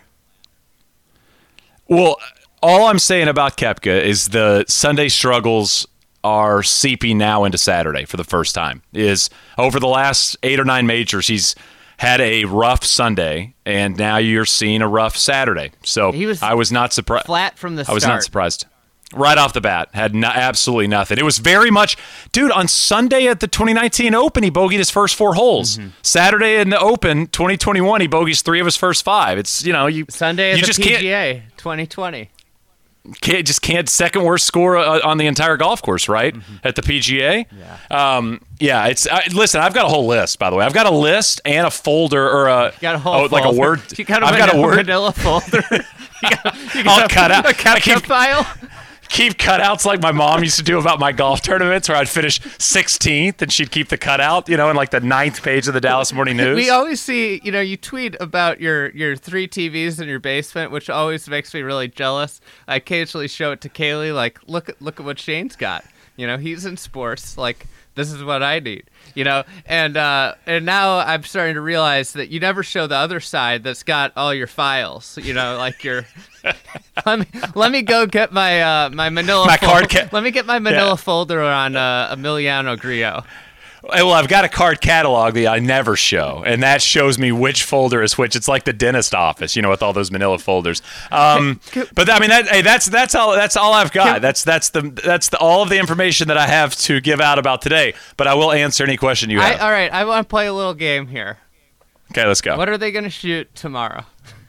Well, all I'm saying about Koepka is the Sunday struggles are seeping now into Saturday for the first time. Is over the last 8 or 9 majors, he's had a rough Sunday, and now you're seeing a rough Saturday. So I was not surprised. Flat from the start. I was not surprised. Right off the bat, had absolutely nothing. It was very much, dude, on Sunday at the 2019 Open, he bogeyed his first 4 holes. Mm-hmm. Saturday in the Open, 2021, he bogeys 3 of his first 5. It's, Sunday at the PGA, 2020. can't second worst score on the entire golf course, right? At the PGA. Yeah. Listen, I've got a whole list, by the way. I've got a list and a folder or You got a whole like a folder. word. You got I've got a word. manila folder. you got I'll cut out. a ketchup file. Keep cutouts like my mom used to do about my golf tournaments, where I'd finish 16th and she'd keep the cutout, in like the 9th page of the Dallas Morning News. We always see, you tweet about your 3 TVs in your basement, which always makes me really jealous. I occasionally show it to Kaylee, like, look at what Shane's got. He's in sports. Like, this is what I need. And now I'm starting to realize that you never show the other side that's got all your files. Like your. Let me go get my Manila. Let me get my Manila folder on Emiliano Grillo. Well, I've got a card catalog that I never show, and that shows me which folder is which. It's like the dentist office, with all those Manila folders. But I mean, that's all I've got. That's all of the information that I have to give out about today. But I will answer any question you have. All right, I want to play a little game here. Okay, let's go. What are they going to shoot tomorrow?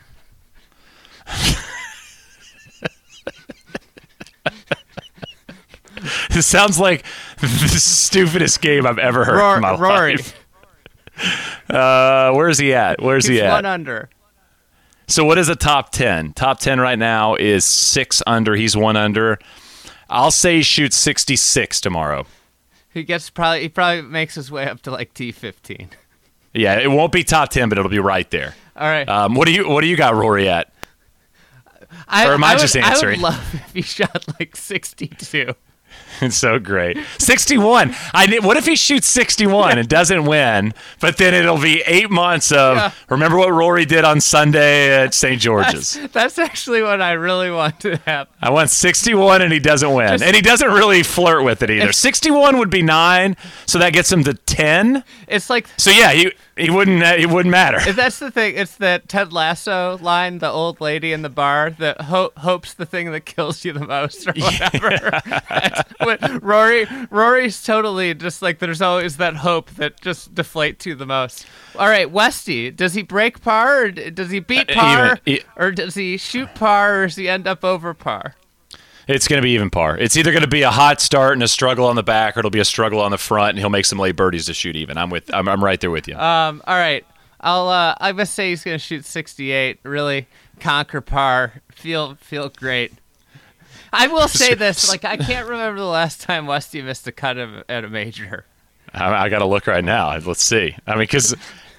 This sounds like the stupidest game I've ever heard in my Rory. life. Where is he at? He's 1 under. So what is a top 10? Top 10 right now is 6 under. He's 1 under. I'll say he shoots 66 tomorrow. He probably makes his way up to like T15. Yeah, it won't be top 10, but it'll be right there. All right. What do you got Rory at? Or am I just answering? I would love if he shot like 62. It's so great. 61. What if he shoots 61 and doesn't win, but then it'll be 8 months of, remember what Rory did on Sunday at St. George's? That's actually what I really want to happen. I want 61 and he doesn't win. And he doesn't really flirt with it either. 61 would be 9, so that gets him to 10. It's like... So yeah, he wouldn't matter. That's the thing. It's that Ted Lasso line, the old lady in the bar that hopes the thing that kills you the most or whatever. Rory's totally just like, there's always that hope that just deflates you the most. All right, Westy, does he break par or does he beat par or does he shoot par or does he end up over par? It's going to be even par. It's either going to be a hot start and a struggle on the back, or it'll be a struggle on the front, and he'll make some late birdies to shoot even. I'm right there with you. All right, I'm gonna say he's gonna shoot 68. Really conquer par. Feel great. I will say this: like, I can't remember the last time Westy missed a cut at a major. I got to look right now. Let's see. I mean, because.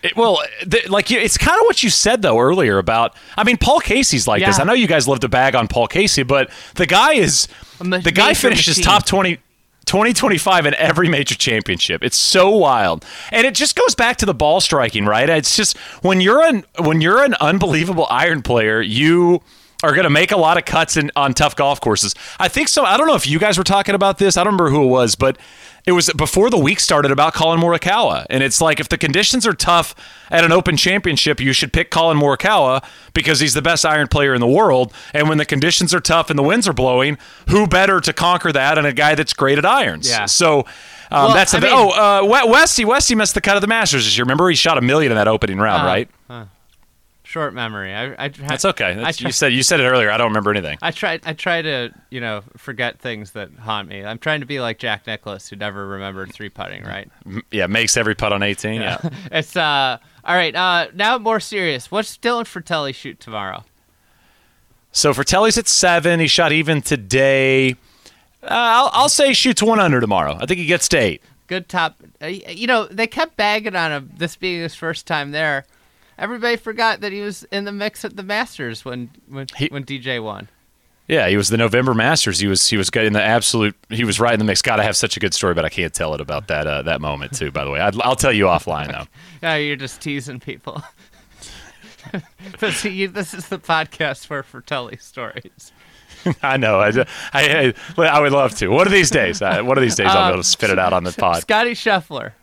It's kind of what you said though earlier about. I mean, Paul Casey's like this. I know you guys love to bag on Paul Casey, but the guy finishes top 20, 25 in every major championship. It's so wild, and it just goes back to the ball striking, right? It's just when you're an unbelievable iron player, you are going to make a lot of cuts on tough golf courses. I think so. I don't know if you guys were talking about this. I don't remember who it was, but it was before the week started about Colin Morikawa. And it's like, if the conditions are tough at an Open Championship, you should pick Colin Morikawa because he's the best iron player in the world. And when the conditions are tough and the winds are blowing, who better to conquer that than a guy that's great at irons? Yeah. So that's the thing. Westy missed the cut of the Masters this year. Remember, he shot $1 million in that opening round, right? Short memory. That's okay. You said it earlier. I don't remember anything. I try to forget things that haunt me. I'm trying to be like Jack Nicklaus, who never remembered 3-putting, right? Yeah, makes every putt on 18. Yeah. It's all right. Now more serious. What's Dylan Fratelli shoot tomorrow? So Fratelli's at 7. He shot even today. I'll say he shoots 1 under tomorrow. I think he gets to 8. Good top. They kept bagging on him. This being his first time there. Everybody forgot that he was in the mix at the Masters when DJ won. Yeah, he was the November Masters. He was getting the absolute. He was right in the mix. God, I have such a good story, but I can't tell it about that moment too. By the way, I'll tell you offline though. Yeah, you're just teasing people. This is the podcast for Fratelli stories. I know. I would love to. One of these days. I'll be able to spit it out on the pod. Scotty Scheffler.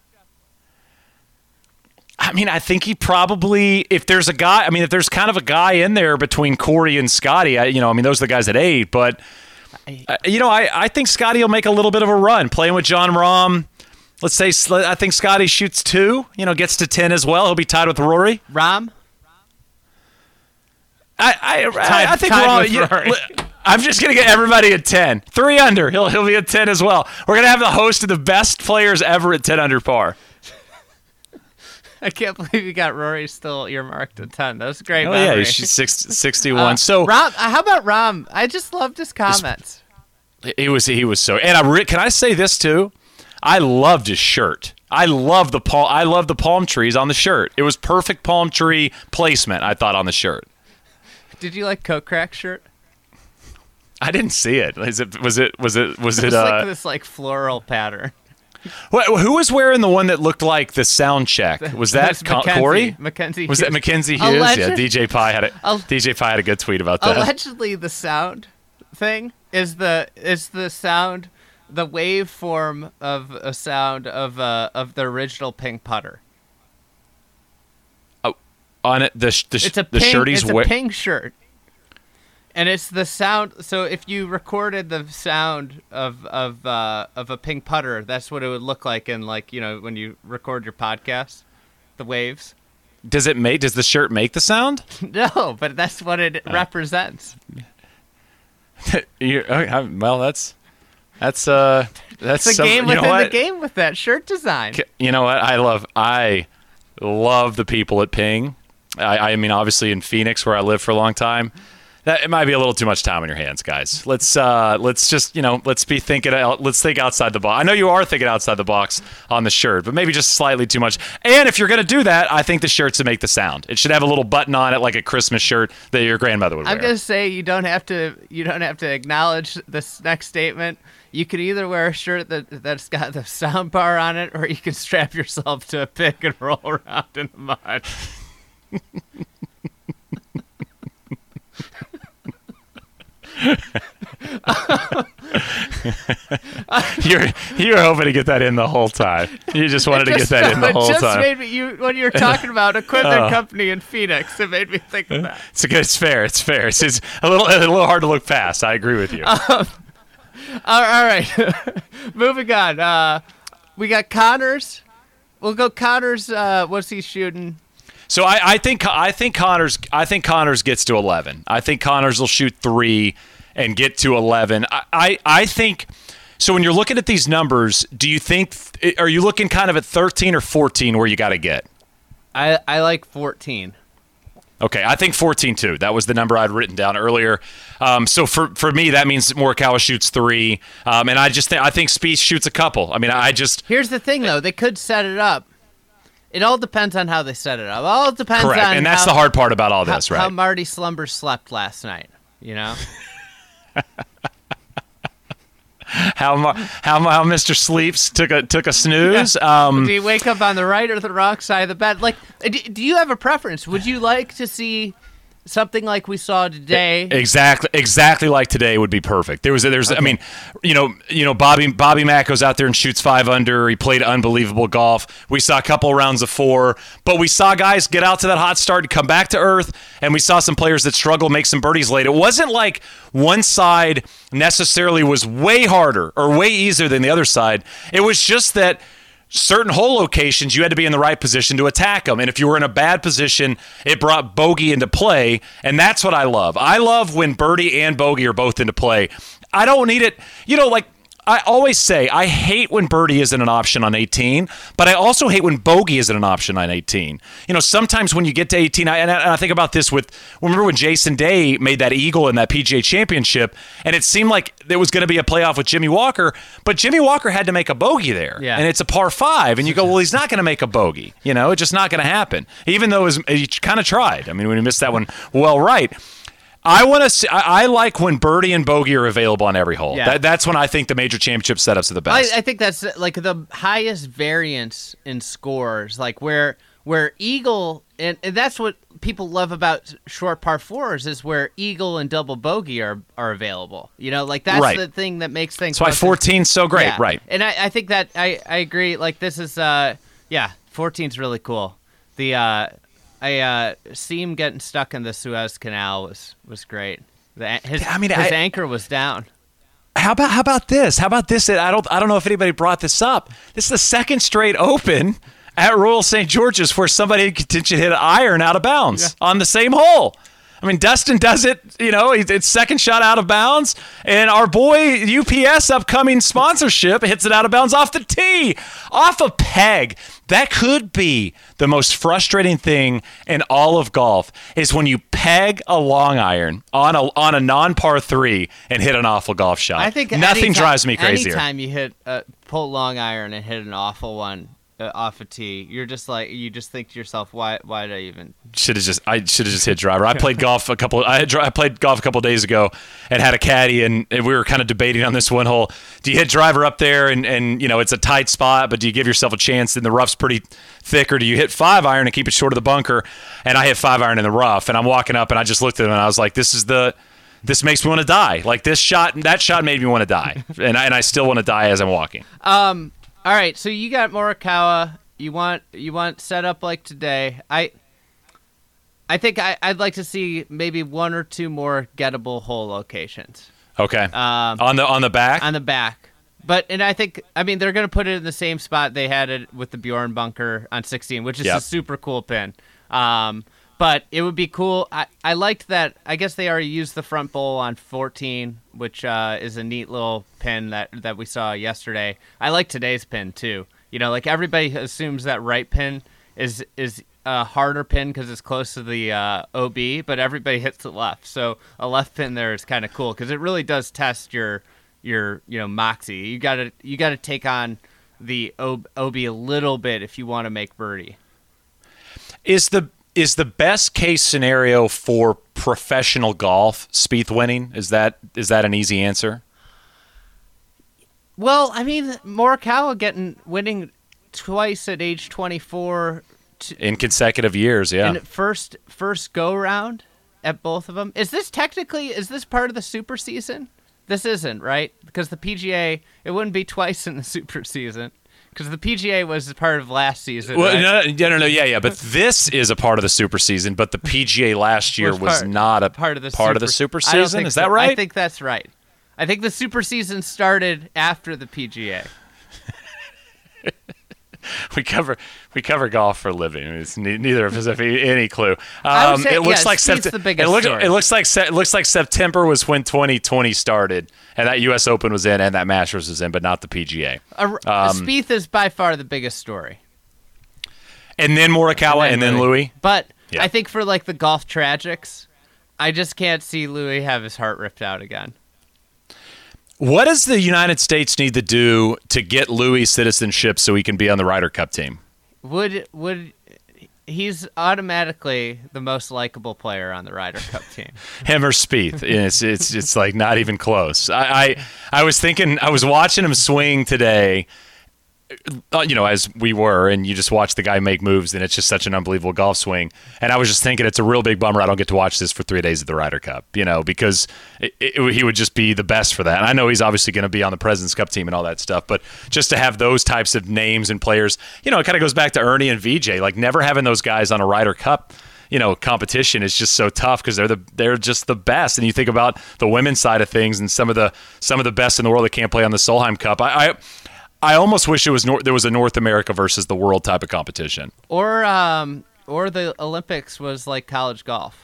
I mean, I think he probably, if there's kind of a guy in there between Corey and Scotty, those are the guys at 8, but, I think Scotty will make a little bit of a run playing with Jon Rahm. Let's say, I think Scotty shoots 2, gets to 10 as well. He'll be tied with Rory. Rahm? I think Rahm, I'm just going to get everybody at 10. 3 under. He'll be at 10 as well. We're going to have the host of the best players ever at 10 under par. I can't believe you got Rory still earmarked at 10. That was a great Oh, memory. yeah, she's 61. So Rom, how about Rom? I just loved his comments. he was so. And can I say this too? I loved his shirt. I love the palm trees on the shirt. It was perfect palm tree placement, I thought, on the shirt. Did you like Coke Crack shirt? I didn't see it. Was it? It was like this like floral pattern. Who was wearing the one that looked like the sound check? Was that Corey? Mackenzie. Was that Mackenzie Hughes? Yeah, DJ Pie had a good tweet about that. Allegedly, the sound thing is the sound, the waveform of a sound of the original Ping putter. Oh, on it, the shirt he's wearing. It's a Ping shirt. And it's the sound. So if you recorded the sound of a Ping putter, that's what it would look like in when you record your podcast, the waves. Does the shirt make the sound? No, but that's what it represents. Well, that's the game within the game with that shirt design. You know what? I love the people at Ping. I mean, obviously in Phoenix, where I lived for a long time. It might be a little too much time on your hands, guys. Let's just let's think outside the box. I know you are thinking outside the box on the shirt, but maybe just slightly too much. And if you're gonna do that, I think the shirt should make the sound. It should have a little button on it, like a Christmas shirt that your grandmother would wear. I'm gonna say you don't have to acknowledge this next statement. You could either wear a shirt that's got the sound bar on it, or you can strap yourself to a pick and roll around in the mud. you were hoping to get that in the whole time. You just wanted to get that in the whole time. It just made me, when you were talking about equipment company in Phoenix, it made me think of that. It's fair. It's a little hard to look past. I agree with you. All right. Moving on. We got Connors. We'll go Connors. What's he shooting? So I think Connors gets to 11. I think Connors will shoot 3 and get to 11. I think so. When you're looking at these numbers, are you looking kind of at 13 or 14 where you got to get? I like 14. Okay, I think 14 too. That was the number I'd written down earlier. So for me, that means Morikawa shoots 3, and I think Spieth shoots a couple. I mean, here's the thing though, they could set it up. It all depends on how they set it up. All depends correct, on and that's the hard part about all this, right? How Marty Slumbers slept last night, you know? how Mr. Sleeps took a snooze. Yeah. Do you wake up on the right or the wrong side of the bed? Like, do you have a preference? Would you like to see something like we saw today? Exactly like today would be perfect. There's okay. I mean, Bobby Mack goes out there and shoots 5 under. He played unbelievable golf. We saw a couple of rounds of 4, but we saw guys get out to that hot start and come back to earth, and we saw some players that struggle make some birdies late. It wasn't like one side necessarily was way harder or way easier than the other side. It was just that certain hole locations, you had to be in the right position to attack them. And if you were in a bad position, it brought bogey into play. And that's what I love. I love when birdie and bogey are both into play. I don't need it. I always say, I hate when birdie isn't an option on 18, but I also hate when bogey isn't an option on 18. Sometimes when you get to 18, and I think about this remember when Jason Day made that eagle in that PGA Championship, and it seemed like there was going to be a playoff with Jimmy Walker, but Jimmy Walker had to make a bogey there, and it's a par 5, and you go, well, he's not going to make a bogey. It's just not going to happen, even though he kind of tried. I mean, when he missed that one, well, right. I like when birdie and bogey are available on every hole. Yeah. That's when I think the major championship setups are the best. I think that's like the highest variance in scores, like where eagle, and that's what people love about short par 4s is where eagle and double bogey are available. That's right. The thing that makes things. That's why 14's so great, right? And I think that I agree. Like this is 14's really cool. I see him getting stuck in the Suez Canal was great. His anchor was down. How about this? I don't know if anybody brought this up. This is the second straight Open at Royal St. George's where somebody should hit an iron out of bounds on the same hole. I mean, Dustin does it, it's second shot out of bounds, and our boy UPS upcoming sponsorship hits it out of bounds off the tee, off a peg. That could be the most frustrating thing in all of golf is when you peg a long iron on a non-par 3 and hit an awful golf shot. I think nothing drives me crazier. Anytime you hit pull long iron and hit an awful one off a tee, you just think to yourself, why did I even? I should have just hit driver. I played golf I played golf a couple of days ago and had a caddy, and we were kind of debating on this one hole. Do you hit driver up there and it's a tight spot, but do you give yourself a chance and the rough's pretty thick, or do you hit 5-iron and keep it short of the bunker? And I hit 5-iron in the rough, and I'm walking up and I just looked at him and I was like, this makes me want to die. Like that shot made me want to die, and I still want to die as I'm walking. All right, so you got Morikawa. You want set up like today. I think I'd like to see maybe one or two more gettable hole locations. Okay. On the back. On the back, and I think they're going to put it in the same spot they had it with the Bjorn bunker on 16, which is a super cool pin. But it would be cool. I liked that. I guess they already used the front bowl on 14, which is a neat little pin that we saw yesterday. I like today's pin too. Like everybody assumes that right pin is a harder pin because it's close to the OB, but everybody hits the left. So a left pin there is kind of cool because it really does test your moxie. You gotta take on the OB a little bit if you want to make birdie. Is the best case scenario for professional golf Spieth winning? Is that an easy answer? Well, Morikawa winning twice at age 24 in consecutive years, yeah. In first go round at both of them. Is this part of the super season? This isn't, right? Because the PGA, it wouldn't be twice in the super season. Because the PGA was part of last season. Well, right? no, yeah. But this is a part of the super season. But the PGA last year was not a part of the super season. Is that right? I think that's right. I think the super season started after the PGA. We cover golf for a living. It's neither of us have any clue. It looks like September was when 2020 started, and that U.S. Open was in, and that Masters was in, but not the PGA. Spieth is by far the biggest story, and then Morikawa, and then Louis. But yeah. I think for like the golf tragics, I just can't see Louis have his heart ripped out again. What does the United States need to do to get Louis citizenship so he can be on the Ryder Cup team? He's automatically the most likable player on the Ryder Cup team. Him or Spieth? It's like not even close. I was thinking, I was watching him swing today. As we were, and you just watch the guy make moves, and it's just such an unbelievable golf swing. And I was just thinking, it's a real big bummer I don't get to watch this for 3 days of the Ryder Cup, because he would just be the best for that. And I know he's obviously going to be on the President's Cup team and all that stuff, but just to have those types of names and players, it kind of goes back to Ernie and VJ, like never having those guys on a Ryder Cup competition is just so tough because they're just the best. And you think about the women's side of things and some of the best in the world that can't play on the Solheim Cup. I almost wish there was a North America versus the world type of competition. Or the Olympics was like college golf.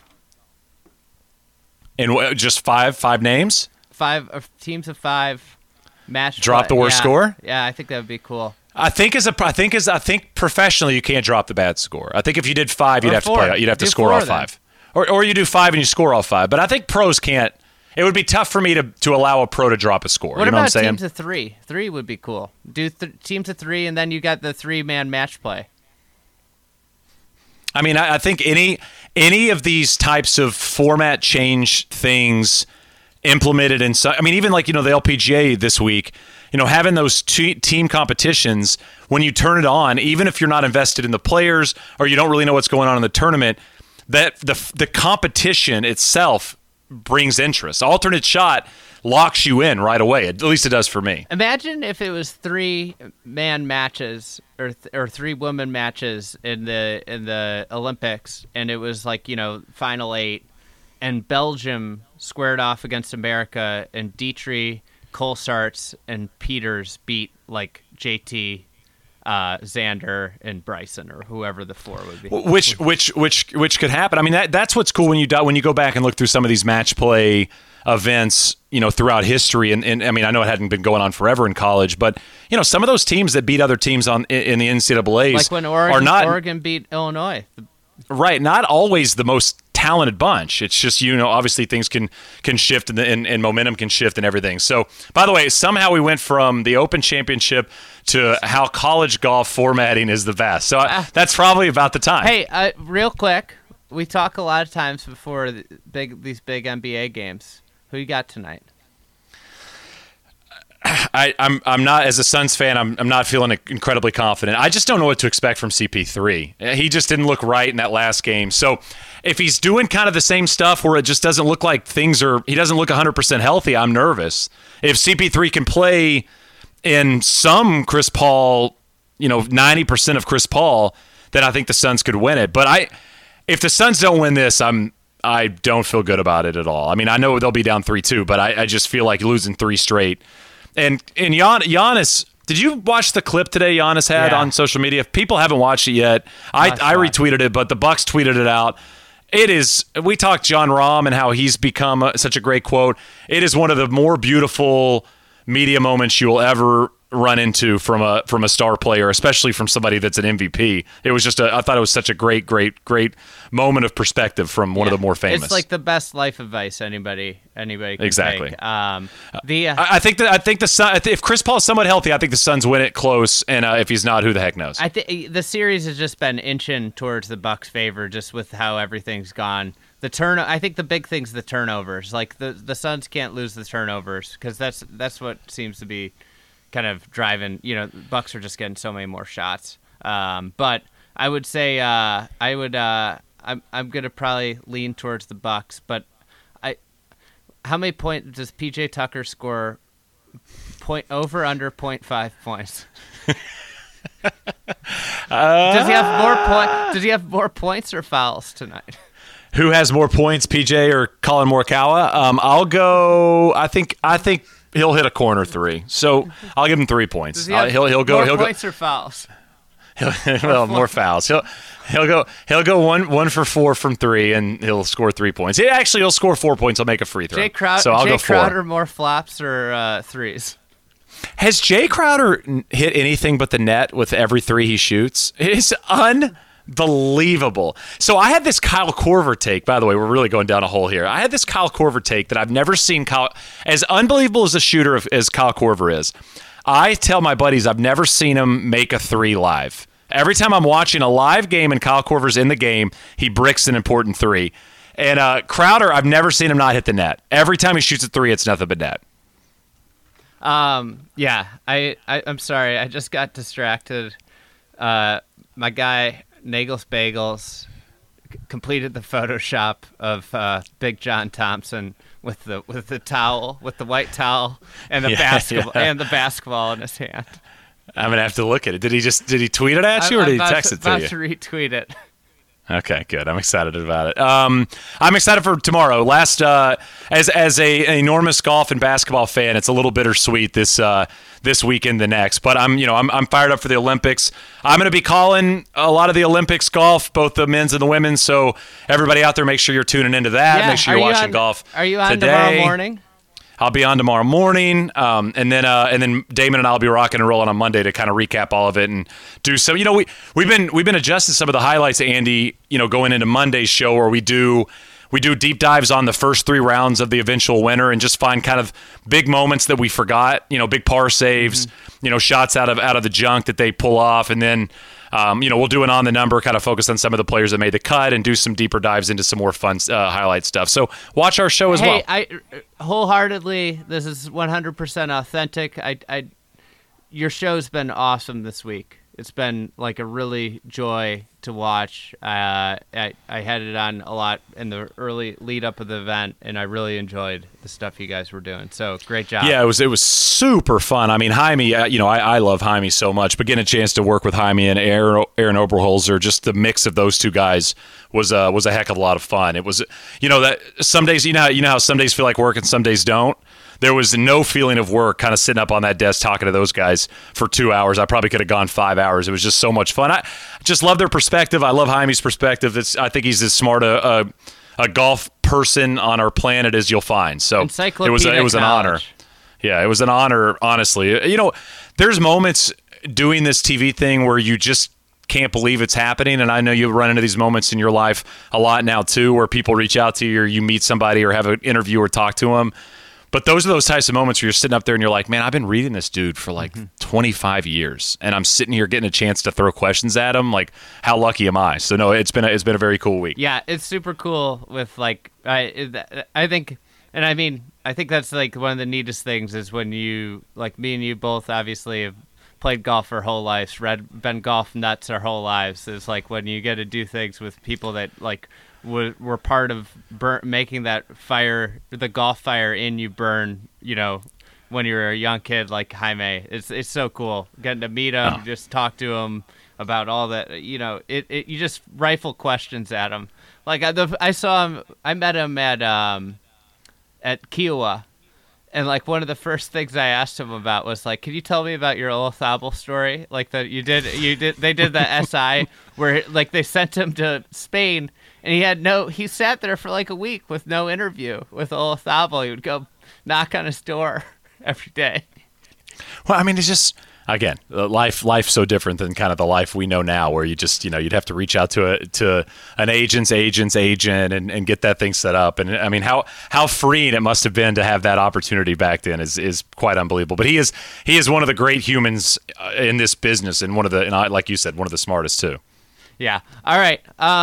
And just five names? 5 teams of 5 match. Drop the worst score? Yeah, I think that would be cool. I think professionally you can't drop the bad score. I think if you did 5, you'd have to score all 5. Or you do 5 and you score all 5. But I think pros can't. It would be tough for me to allow a pro to drop a score. What about what I'm saying? Teams of 3? 3 would be cool. Do teams of 3, and then you got the 3-man match play. I think any of these types of format change things implemented in even like the LPGA this week, having those team competitions, when you turn it on, even if you're not invested in the players or you don't really know what's going on in the tournament, that the competition itself brings interest. Alternate shot locks you in right away. At least it does for me. Imagine if it was 3-man matches or 3-woman matches in the Olympics, and it was like final 8, and Belgium squared off against America, and Dietrich, Colsaerts, and Peters beat like JT Xander and Bryson or whoever the 4 would be. Which could happen. I mean, that's what's cool when you go back and look through some of these match play events, throughout history. And I mean, I know it hadn't been going on forever in college, but some of those teams that beat other teams in the NCAA's, like when Oregon beat Illinois. Right, not always the most talented bunch. It's just obviously things can shift and momentum can shift and everything. So, by the way, somehow we went from the Open Championship to how college golf formatting is the best. So that's probably about the time. Hey, real quick, we talk a lot of times before these big NBA games. Who you got tonight? I'm not, as a Suns fan, I'm not feeling incredibly confident. I just don't know what to expect from CP3. He just didn't look right in that last game. So if he's doing kind of the same stuff where it just doesn't look like he doesn't look 100% healthy, I'm nervous. If CP3 can play in some Chris Paul, 90% of Chris Paul, then I think the Suns could win it. But if the Suns don't win this, I don't feel good about it at all. I mean, I know they'll be down 3-2, but I just feel like losing 3 straight. And Giannis, did you watch the clip today Giannis had on social media? If people haven't watched it yet, I retweeted it, but the Bucks tweeted it out. We talked John Rahm and how he's become such a great quote. It is one of the more beautiful media moments you will ever run into from a star player, especially from somebody that's an MVP. It was just I thought it was such a great moment of perspective from one of the more famous. It's like the best life advice anybody can exactly. take. I think the Sun, if Chris Paul is somewhat healthy, I think the Suns win it close, and if he's not, who the heck knows? I think the series has just been inching towards the Bucks' favor, just with how everything's gone. I think the big thing's the turnovers. Like the Suns can't lose the turnovers because that's what seems to be kind of driving. Bucks are just getting so many more shots. But I would say I'm gonna probably lean towards the Bucks. But how many points does PJ Tucker score? Over under 0.5 points. Does he have more points or fouls tonight? Who has more points, PJ or Colin Morikawa? I'll go. I think he'll hit a corner 3, so I'll give him 3 points. He'll go. More points or fouls? More fouls. He'll go one for 4 from 3, and he'll score 3 points. He'll score 4 points. He'll make a free throw. So I'll go 4. Crowder more flops or threes? Has Jay Crowder hit anything but the net with every 3 he shoots? It's unbelievable. So I had this Kyle Korver take. By the way, we're really going down a hole here. I had this Kyle Korver take that I've never seen. As unbelievable as a shooter as Kyle Korver is, I tell my buddies I've never seen him make a 3 live. Every time I'm watching a live game and Kyle Korver's in the game, he bricks an important 3. And Crowder, I've never seen him not hit the net. Every time he shoots a 3, it's nothing but net. I'm sorry. I just got distracted. My guy Nagels Bagels completed the Photoshop of Big John Thompson with the towel, with the white towel and the basketball in his hand. I'm gonna have to look at it. Did he tweet it at you or did he text it to you? I'm about to retweet it. Okay, good. I'm excited about it. I'm excited for tomorrow. As an enormous golf and basketball fan, it's a little bittersweet this weekend, the next. But I'm fired up for the Olympics. I'm going to be calling a lot of the Olympics golf, both the men's and the women's. So everybody out there, make sure you're tuning into that. Yeah. Make sure you're watching golf. Are you on today. Tomorrow morning? I'll be on tomorrow morning, and then Damon and I'll be rocking and rolling on Monday to kind of recap all of it and do some. We've been adjusting some of the highlights, Andy. Going into Monday's show where we do deep dives on the first 3 rounds of the eventual winner and just find kind of big moments that we forgot. Big par saves, shots out of the junk that they pull off, and then. We'll do an on the number, kind of focus on some of the players that made the cut and do some deeper dives into some more fun highlight stuff. So watch our show as well. Hey, wholeheartedly, this is 100% authentic. Your show's been awesome this week. It's been like a really joy to watch. I had it on a lot in the early lead up of the event, and I really enjoyed the stuff you guys were doing. So great job. Yeah, it was super fun. I mean, Jaime, I love Jaime so much, but getting a chance to work with Jaime and Aaron Oberholzer, just the mix of those 2 guys was a heck of a lot of fun. It was, that some days, you know how some days feel like work and some days don't. there was no feeling of work kind of sitting up on that desk talking to those guys for 2 hours. I probably could have gone 5 hours. It was just so much fun. I just love their perspective. I love Jaime's perspective. I think he's as smart a golf person on our planet as you'll find. So it was an honor. Yeah, it was an honor, honestly. You know, there's moments doing this TV thing where you just can't believe it's happening, and I know you run into these moments in your life a lot now too, where people reach out to you or you meet somebody or have an interview or talk to them. But those are those types of moments where you're sitting up there and you're like, man, I've been reading this dude for like 25 years, and I'm sitting here getting a chance to throw questions at him. Like, how lucky am I? So no, it's been a very cool week. Yeah, it's super cool with like I think, and I mean, I think that's like one of the neatest things is when you, like me and you both obviously have played golf our whole lives, been golf nuts our whole lives. Is like when you get to do things with people that like were part of making that fire, the golf fire in you burn, you know, when you were a young kid like Jaime. It's so cool getting to meet him, just talk to him about all that. You know, you just rifle questions at him. Like I saw him, I met him at Kiowa. And like one of the first things I asked him about was like, "Can you tell me about your Olazabal story? Like that you did. They did the SI where like they sent him to Spain, and he sat there for like a week with no interview with Olazabal. He would go knock on his door every day." Well, I mean, it's just, again, life's so different than kind of the life we know now, where you just, you know, you'd have to reach out to an agent's agent and get that thing set up. And I mean, how freeing it must have been to have that opportunity back then is quite unbelievable. But he is one of the great humans in this business, and like you said, one of the smartest too. Yeah. All right.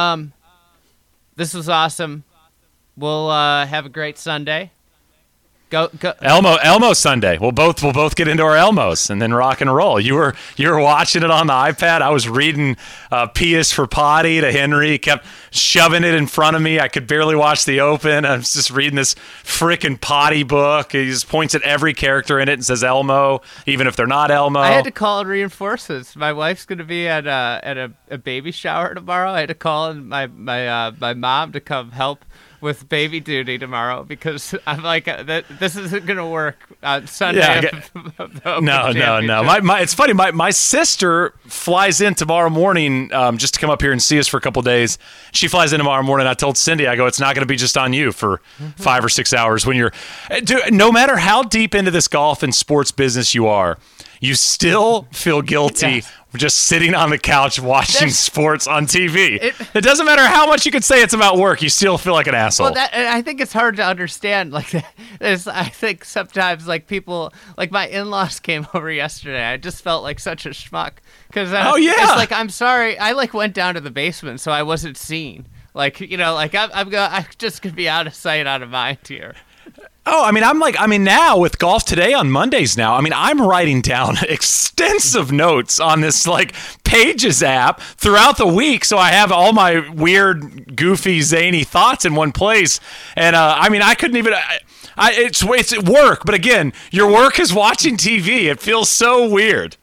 This was awesome. We'll have a great Sunday. Go. Elmo Sunday. We'll both get into our Elmos and then rock and roll. You were watching it on the iPad. I was reading P.S. for Potty to Henry. He kept shoving it in front of me. I could barely watch the Open. I was just reading this frickin' Potty book. He just points at every character in it and says Elmo, even if they're not Elmo. I had to call and reinforce this. My wife's going to be at a baby shower tomorrow. I had to call my mom to come help with baby duty tomorrow because I'm like, this isn't going to work on Sunday. Yeah, no. It's funny. My sister flies in tomorrow morning just to come up here and see us for a couple of days. She flies in tomorrow morning. I told Cindy, I go, it's not going to be just on you for 5 or 6 hours when you're, dude, no matter how deep into this golf and sports business you are, you still feel guilty just sitting on the couch watching sports on TV. It doesn't matter how much you could say it's about work, you still feel like an asshole. Well, I think it's hard to understand. Like, I think sometimes, like, people, like my in-laws came over yesterday. I just felt like such a schmuck because it's like, I'm sorry, I like went down to the basement so I wasn't seen. Like, you know, like I'm just gonna be out of sight, out of mind here. Oh, I mean, now with Golf Today on Mondays now, I mean, I'm writing down extensive notes on this, like, Pages app throughout the week, so I have all my weird, goofy, zany thoughts in one place. And, I mean, I couldn't even... it's work, but again, your work is watching TV. It feels so weird.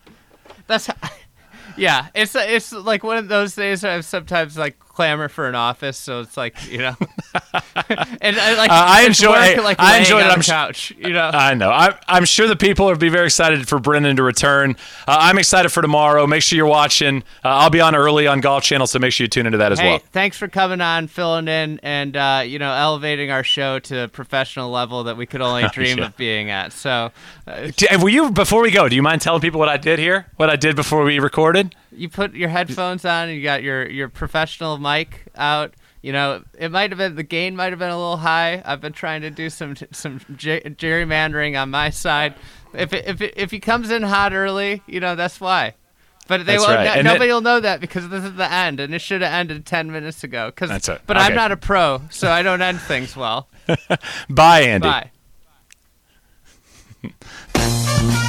Yeah, it's like one of those days where I sometimes like clamor for an office, so it's like, you know, and I enjoy it on the couch, you know. I know. I'm sure the people will be very excited for Brendan to return. I'm excited for tomorrow. Make sure you're watching. I'll be on early on Golf Channel, so make sure you tune into that as well. Thanks for coming on, filling in, and you know, elevating our show to a professional level that we could only dream of being at. So, before we go, do you mind telling people what I did here? What I did before we recorded? You put your headphones on and you got your professional mic out. You know, the gain might have been a little high. I've been trying to do some gerrymandering on my side. If he comes in hot early, you know, that's why. But nobody will know that because this is the end, and it should have ended 10 minutes ago. But okay. I'm not a pro, so I don't end things well. Bye, Andy. Bye.